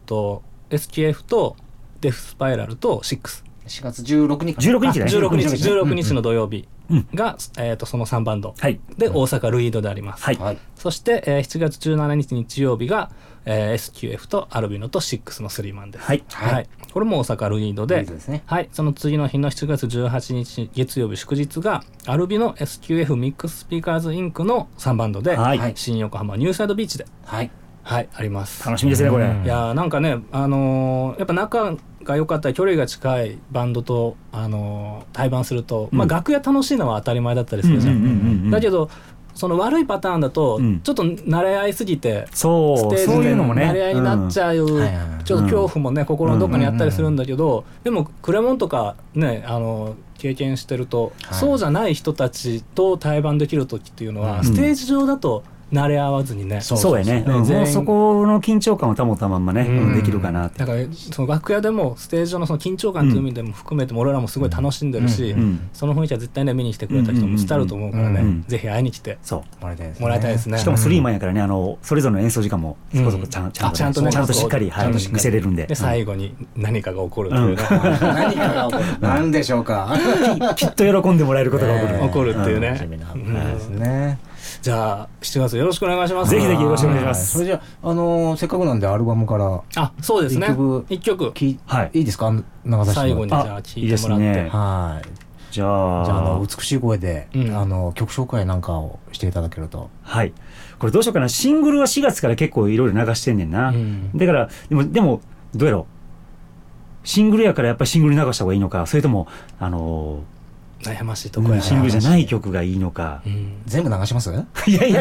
SKF とデフスパイラルと6。 4月16日 16日の土曜日がその3バンドで大阪ルイードであります。そして7月17日日曜日がSQF とアルビノと6の3マンです。これも大阪ルイードで、その次の日の7月18日月曜日祝日がアルビノ SQF ミックススピーカーズインクの3バンドで新横浜ニューサイドビーチであります。 楽しみですねこれ。 いやなんかねやっぱ仲が良かったり距離が近いバンドと対バンすると、楽屋楽しいのは当たり前だったりするじゃん。だけどその悪いパターンだとちょっと慣れ合いすぎてステージで慣れ合いになっちゃうちょっと恐怖もね心のどっかにあったりするんだけど、でもクレモンとかね経験してるとそうじゃない人たちと対バンできる時っていうのはステージ上だと慣れ合わずにね。 そうやね。もうそこの緊張感を保ったまんまねできるかなって。 だからその楽屋でもステージ上のその緊張感という意味でも含めて俺らもすごい楽しんでるし、その雰囲気は絶対ね見に来てくれた人も伝わると思うからね、ぜひ会いに来てもらいたいですね。 しかもスリーマンやからねそれぞれの演奏時間もそこそこちゃんとしっかり見せれるんで。 で最後に何かが起こるというね。 何かが起こる。何でしょうか。 きっと喜んでもらえることが起こるっていうね。じゃあ7月よろしくお願いします。 ぜひぜひよろしくお願いします。 それじゃあせっかくなんでアルバムからそうですね1曲いいですか、長さ最後にじゃあ聴いてもらって。 じゃあ美しい声で曲紹介なんかをしていただけると。 これどうしようかな。シングルは4月から結構いろいろ流してんねんな。だからでもどうやろう、シングルやからやっぱりシングル流した方がいいのか、それとも悩ましいとこやシングルじゃない曲がいいのか。 全部流します？ いや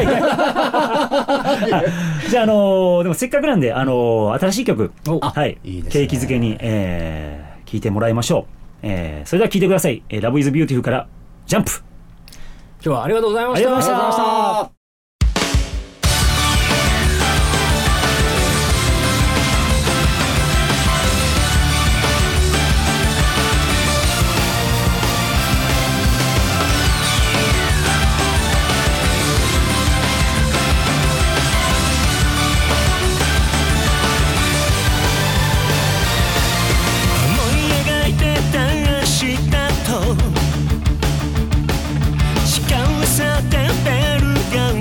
じゃあでもせっかくなんで新しい曲景気づけに聴いてもらいましょう。それでは聴いてください。Love is Beautiful からジャンプ。今日はありがとうございました。 ありがとうございました。 時間を差でベルが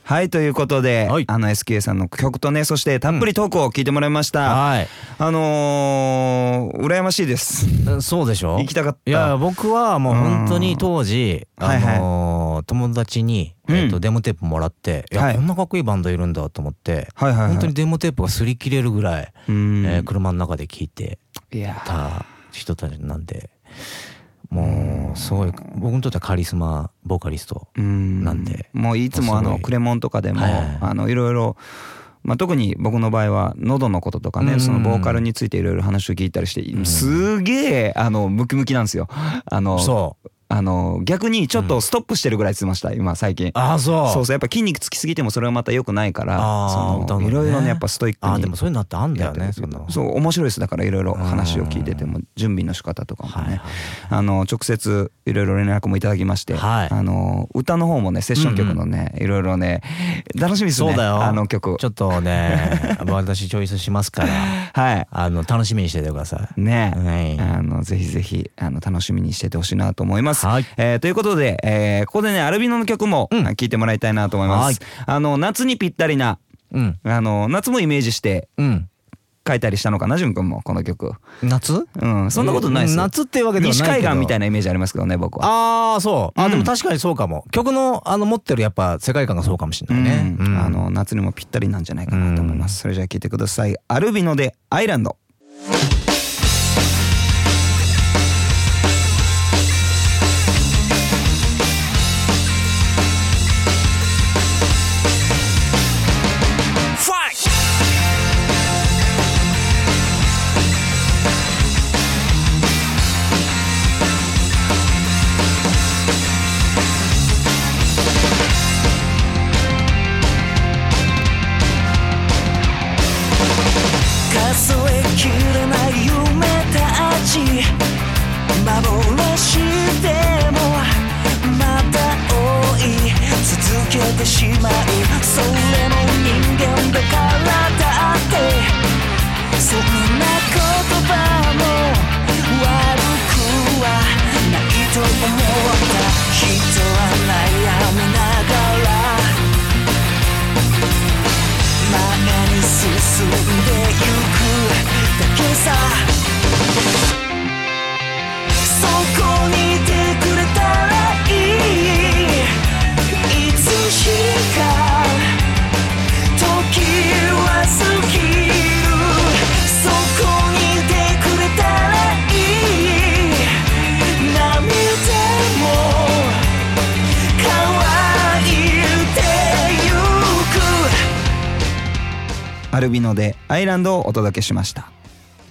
はいということで、はい、SK さんの曲とね、そしてたっぷりトークを聞いてもらいました。はい。羨ましいです。 そうでしょ。 行きたかった。 いや僕はもう本当に当時友達にデモテープもらって、いやこんなかっこいいバンドいるんだと思って、本当にデモテープが擦り切れるぐらい車の中で聴いてた人たちなんで。もうすごい僕にとってはカリスマボーカリストなんで、 もういつもクレモンとかでもいろいろ、特に僕の場合は喉のこととかね、そのボーカルについていろいろ話を聞いたりして、すげえムキムキなんですよ。そう逆にちょっとストップしてるぐらいつました今最近。そうやっぱ筋肉つきすぎてもそれはまた良くないから、いろいろねやっぱストイックに。 でもそういうのってあんだよね。 そう面白いです。だからいろいろ話を聞いてても準備の仕方とかもね、直接いろいろ連絡もいただきまして、歌の方もねセッション曲のねいろいろね楽しみですね。 そうだよ曲ちょっとね私チョイスしますから、楽しみにしててくださいね。ぜひぜひ楽しみにしててほしいなと思います。ということで、ここでねアルビノの曲も聴いてもらいたいなと思います。夏にぴったりな、夏もイメージして書いたりしたのかな、淳君もこの曲。 夏？ そんなことないです。 夏っていうわけではないけど、 西海岸みたいなイメージありますけどね僕は。 そう。でも確かにそうかも。曲の持ってるやっぱ世界観がそうかもしれないね。 夏にもぴったりなんじゃないかなと思います。それじゃあ聴いてください。アルビノでアイランド。アルビノでアイランドをお届けしました。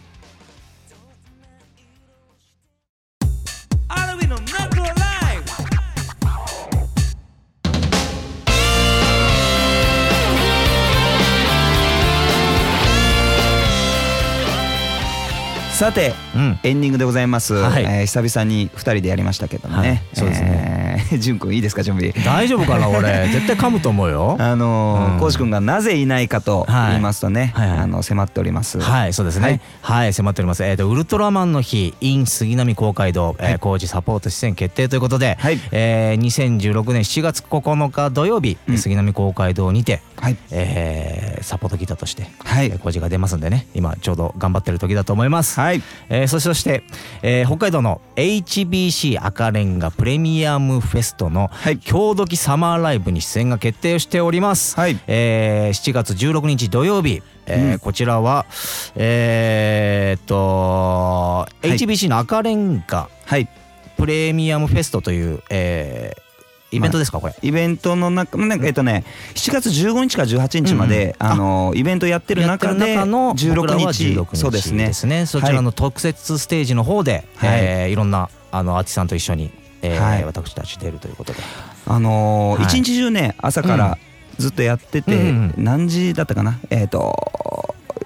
さて、エンディングでございます。久々に2人でやりましたけどね。 そうですね。 淳君いいですか、準備。 大丈夫かな俺絶対噛むと思うよ。 コウジ君がなぜいないかと言いますとね、迫っております。 はいそうですね。はい迫っております。ウルトラマンの日 in 杉並公会堂、コウジサポート出演決定ということで、2016年7月9日土曜日、杉並公会堂にて、サポートギターとしてコウジが出ますんでね、今ちょうど頑張ってる時だと思います。そして、北海道の HBC 赤レンガプレミアムフェストの郷土サマーライブに出演が決定しております。7月16日土曜日、こちらはHBC の赤レンガプレミアムフェストという、イベントですかこれ。 イベントの中7月15日から18日までイベントやってる中で16日そうですね。そちらの特設ステージの方でいろんなアーティストさんと一緒に私たち出るということで、 一日中ね朝からずっとやってて、何時だったかな、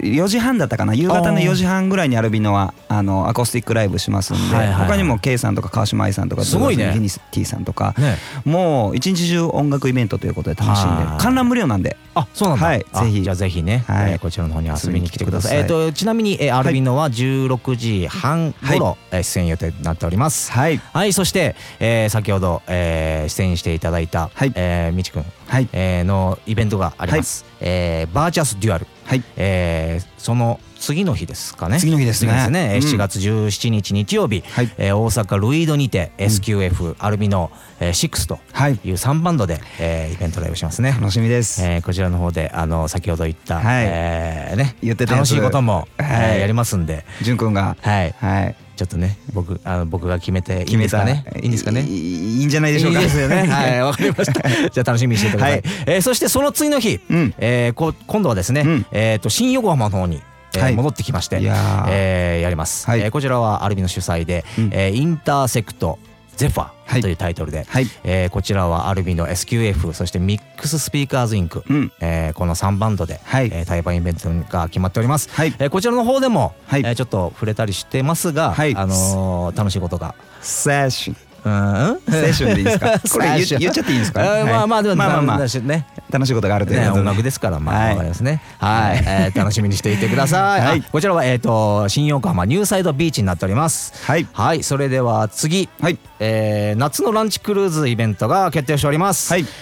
4時半だったかな、夕方の4時半ぐらいにアルビノはアコースティックライブしますんで、他にも K さんとか川島愛さんとかすごいね、 フィニスティさんとか、もう一日中音楽イベントということで楽しんで、観覧無料なんで。 あ、そうなんだ。 はい、ぜひ。 じゃあぜひね、こちらの方に遊びに来てください。ちなみにアルビノは16時半頃出演予定になっております。はい。そして先ほど出演していただいたみちくんのイベントがあります。バーチャスデュアル。その次の日ですかね。 次の日ですね。 7月17日日曜日、大阪ルイードにて SQF アルビノ6という3バンドでイベントライブしますね。 楽しみです。 こちらの方で先ほど言った楽しいこともやりますんで、 淳くんがちょっとね、僕が決めていいんですかね。いいんですかね。 いいんじゃないでしょうか。 いいですよね。はい、わかりました。じゃあ楽しみにしていてください。そしてその次の日、今度はですね、新横浜の方に戻ってきましてやります。こちらはアルビノ主催でインターセクトゼファーというタイトルで、こちらはアルビノ SQF そしてミックススピーカーズインク、この3バンドで対バンイベントが決まっております。こちらの方でもちょっと触れたりしてますが、楽しいことがセッションセッションでいいですか。これ言っちゃっていいですか。 まあでも楽しいことがあるという音楽ですから、わかりますね。はい、楽しみにしていてください。こちらは新横浜ニューサイドビーチになっております。はい、それでは次、夏のランチクルーズイベントが決定しております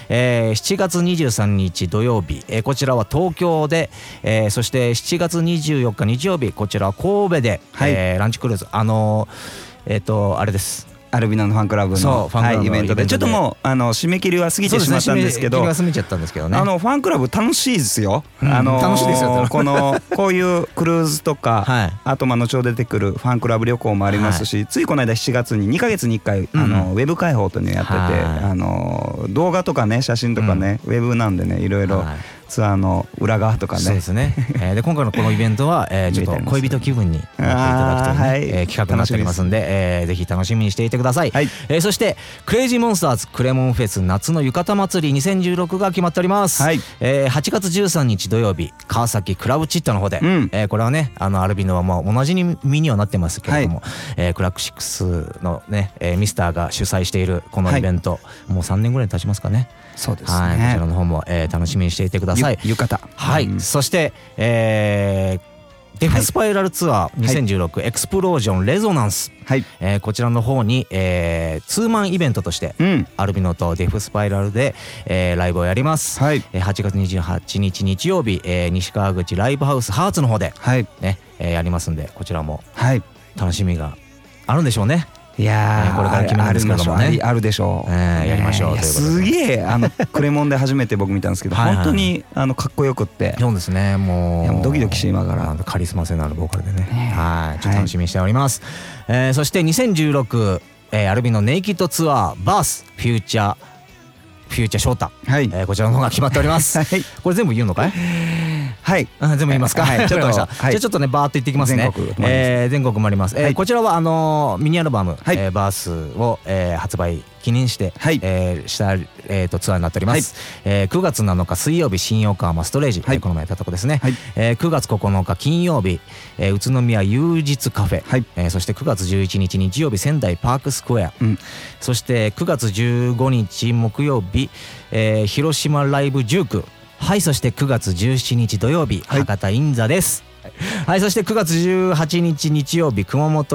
。7月23日土曜日、こちらは東京で、そして7月24日日曜日、こちらは神戸でランチクルーズ、あれです。 アルビノのファンクラブのイベントで、ちょっともう締め切りは過ぎてしまったんですけど、ファンクラブ楽しいですよ。 楽しいですよ。 こういうクルーズとか、あと後ほど出てくるファンクラブ旅行もありますし、ついこの間7月に2ヶ月に1回ウェブ開放というのをやってて、動画とかね、写真とかね、ウェブなんでね、いろいろツアーの裏側とかね。 そうですね。で今回のこのイベントはちょっと恋人気分になっていただくという企画になっておりますんで、ぜひ楽しみにしていてください。そしてクレイジーモンスターズクレモンフェス夏の浴衣祭り2016が決まっております。8月13日土曜日、川崎クラブチッタの方で、これはねアルビノはもう同じ身にはなってますけれども、クラックシックスのねミスターが主催しているこのイベント、もう3年ぐらい経ちますかね。 そうですね。こちらの方も楽しみにしていてください。 浴衣。 そしてデフスパイラルツアー2016エクスプロージョンレゾナンス、こちらの方にツーマンイベントとしてアルビノとデフスパイラルでライブをやります。8月28日日曜日、西川口ライブハウスハーツの方でやりますんで、こちらも楽しみがあるんでしょうね。 いやこれから決めるんですけどもね、 あるでしょう。 やりましょう。 すげえクレモンで初めて僕見たんですけど、本当にかっこよくって。 そうですね。もうドキドキしながらカリスマ性のあるボーカルでね、ちょっと楽しみにしております。そして2016アルビノネイキッドツアーバースフューチャーショータ、こちらの方が決まっております。これ全部言うのかい？全部言いますか。じゃあちょっとねバーっと言っていきますね。全国もあります。こちらはミニアルバムバースを発売記念してしたツアーになっております。9月7日水曜日新横浜ストレージ、この前やったとこですね。9月9日金曜日宇都宮有日カフェ、そして9月11日日曜日仙台パークスクエア、そして9月15日木曜日広島ライブ19、そして9月17日土曜日博多銀座です。そして9月18日日曜日熊本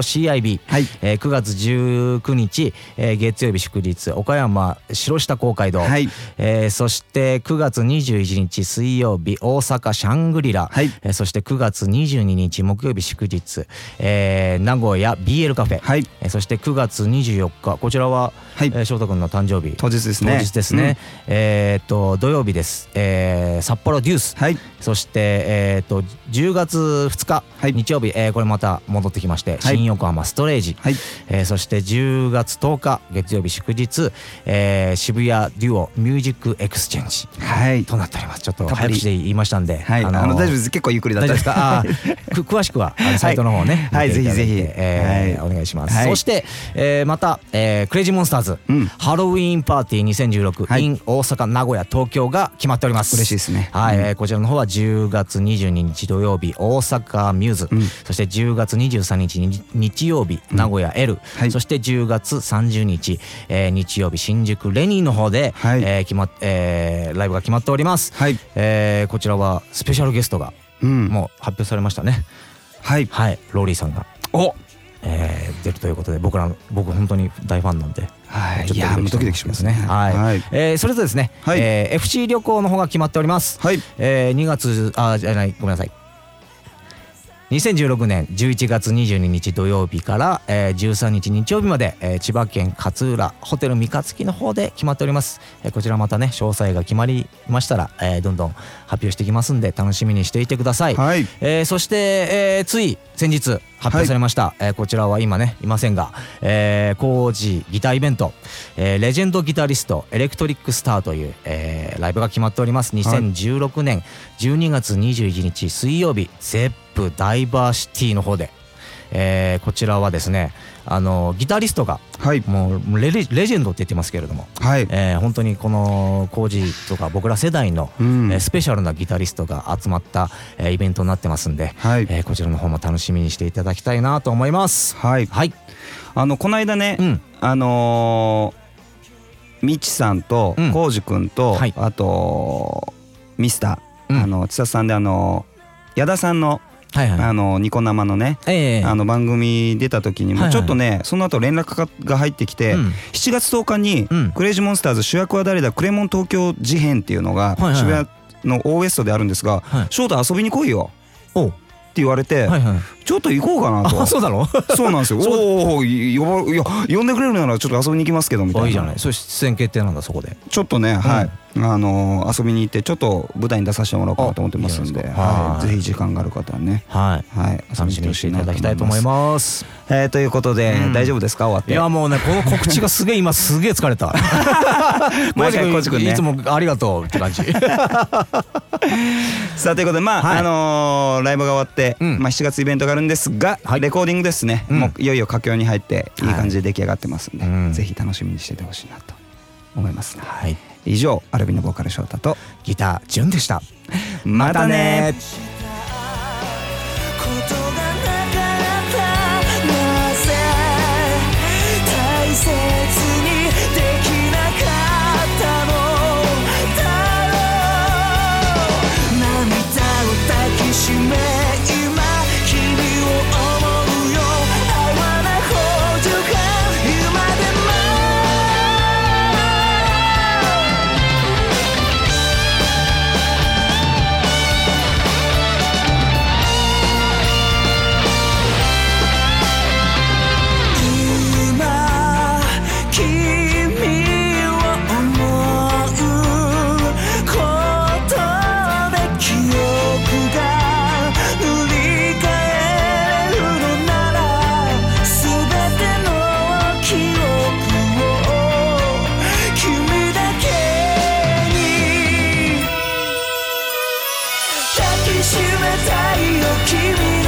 CIB、9月19日月曜日祝日岡山城下公会堂、そして9月21日水曜日大阪シャングリラ、そして9月22日木曜日祝日名古屋 BL カフェ、そして9月24日こちらは翔太君の誕生日当日ですね。 土曜日です。札幌デュース、そして10月2 2日、日曜日、これまた戻ってきまして、新横浜ストレージ、そして10月10日月曜日祝日、渋谷デュオミュージックエクスチェンジとなっております。ちょっと早口で言いましたんで、 大丈夫です。結構ゆっくりだったですか。詳しくはサイトの方ね、 ぜひぜひお願いします。そしてまたクレイジーモンスターズハロウィーンパーティー2016 in 大阪、名古屋、東京が決まっております。 嬉しいですね。 こちらの方は10月22日土曜日大阪ミューズ、そして10月23日日曜日名古屋 L、そして10月30日日曜日新宿レニーの方でライブが決まっております。こちらはスペシャルゲストがもう発表されましたね。ローリーさんが出るということで、僕本当に大ファンなんで、 いやドキドキしますね。 それとですね、FC 旅行の方が決まっております。2月じゃない、ごめんなさい、2016年11月22日土曜日から13日日曜日まで千葉県勝浦ホテル三日月の方で決まっております。こちらまたね詳細が決まりましたらどんどん発表していきますんで楽しみにしていてください。そしてつい先日発表されました、こちらは今ねいませんが工事ギターイベント、レジェンドギタリストエレクトリックスターという、ライブが決まっております。2016年12月21日水曜日ゼップダイバーシティの方で、こちらはですねギタリストが、もうレジェンドって言ってますけれども、本当にこの工事とか僕ら世代の、スペシャルなギタリストが集まった、イベントになってますんで、こちらの方も楽しみにしていただきたいなと思います。この間ね、みちさんとこうじくんと、あとミスター千里さんで矢田さんのニコ生のね番組出た時にもちょっとねその後連絡が入ってきて、7月10日にクレイジーモンスターズ主役は誰だクレモン東京事変っていうのが渋谷のオーウエストであるんですが、翔太遊びに来いよって言われて、ちょっと行こうかなと。 そうなの？ そうなんですよ。呼んでくれるならちょっと遊びに行きますけどみたいな。 いいじゃない。それ出演決定なんだそこで。 ちょっとね、遊びに行ってちょっと舞台に出させてもらおうかなと思ってますんで、ぜひ時間がある方はね、 楽しみにしていただきたいと思います。 ということで大丈夫ですか終わって。 いやもうねこの告知がすげえ今すげえ疲れた。 毎回こうじくんね。 いつもありがとうって感じ。 さあということでライブが終わって7月イベントがあるんですが、レコーディングですね。もういよいよ佳境に入っていい感じで出来上がってますんで、ぜひ楽しみにしててほしいなと思います。以上アルビのボーカル翔太とギター純でした。 またね。抱きしめたいよ君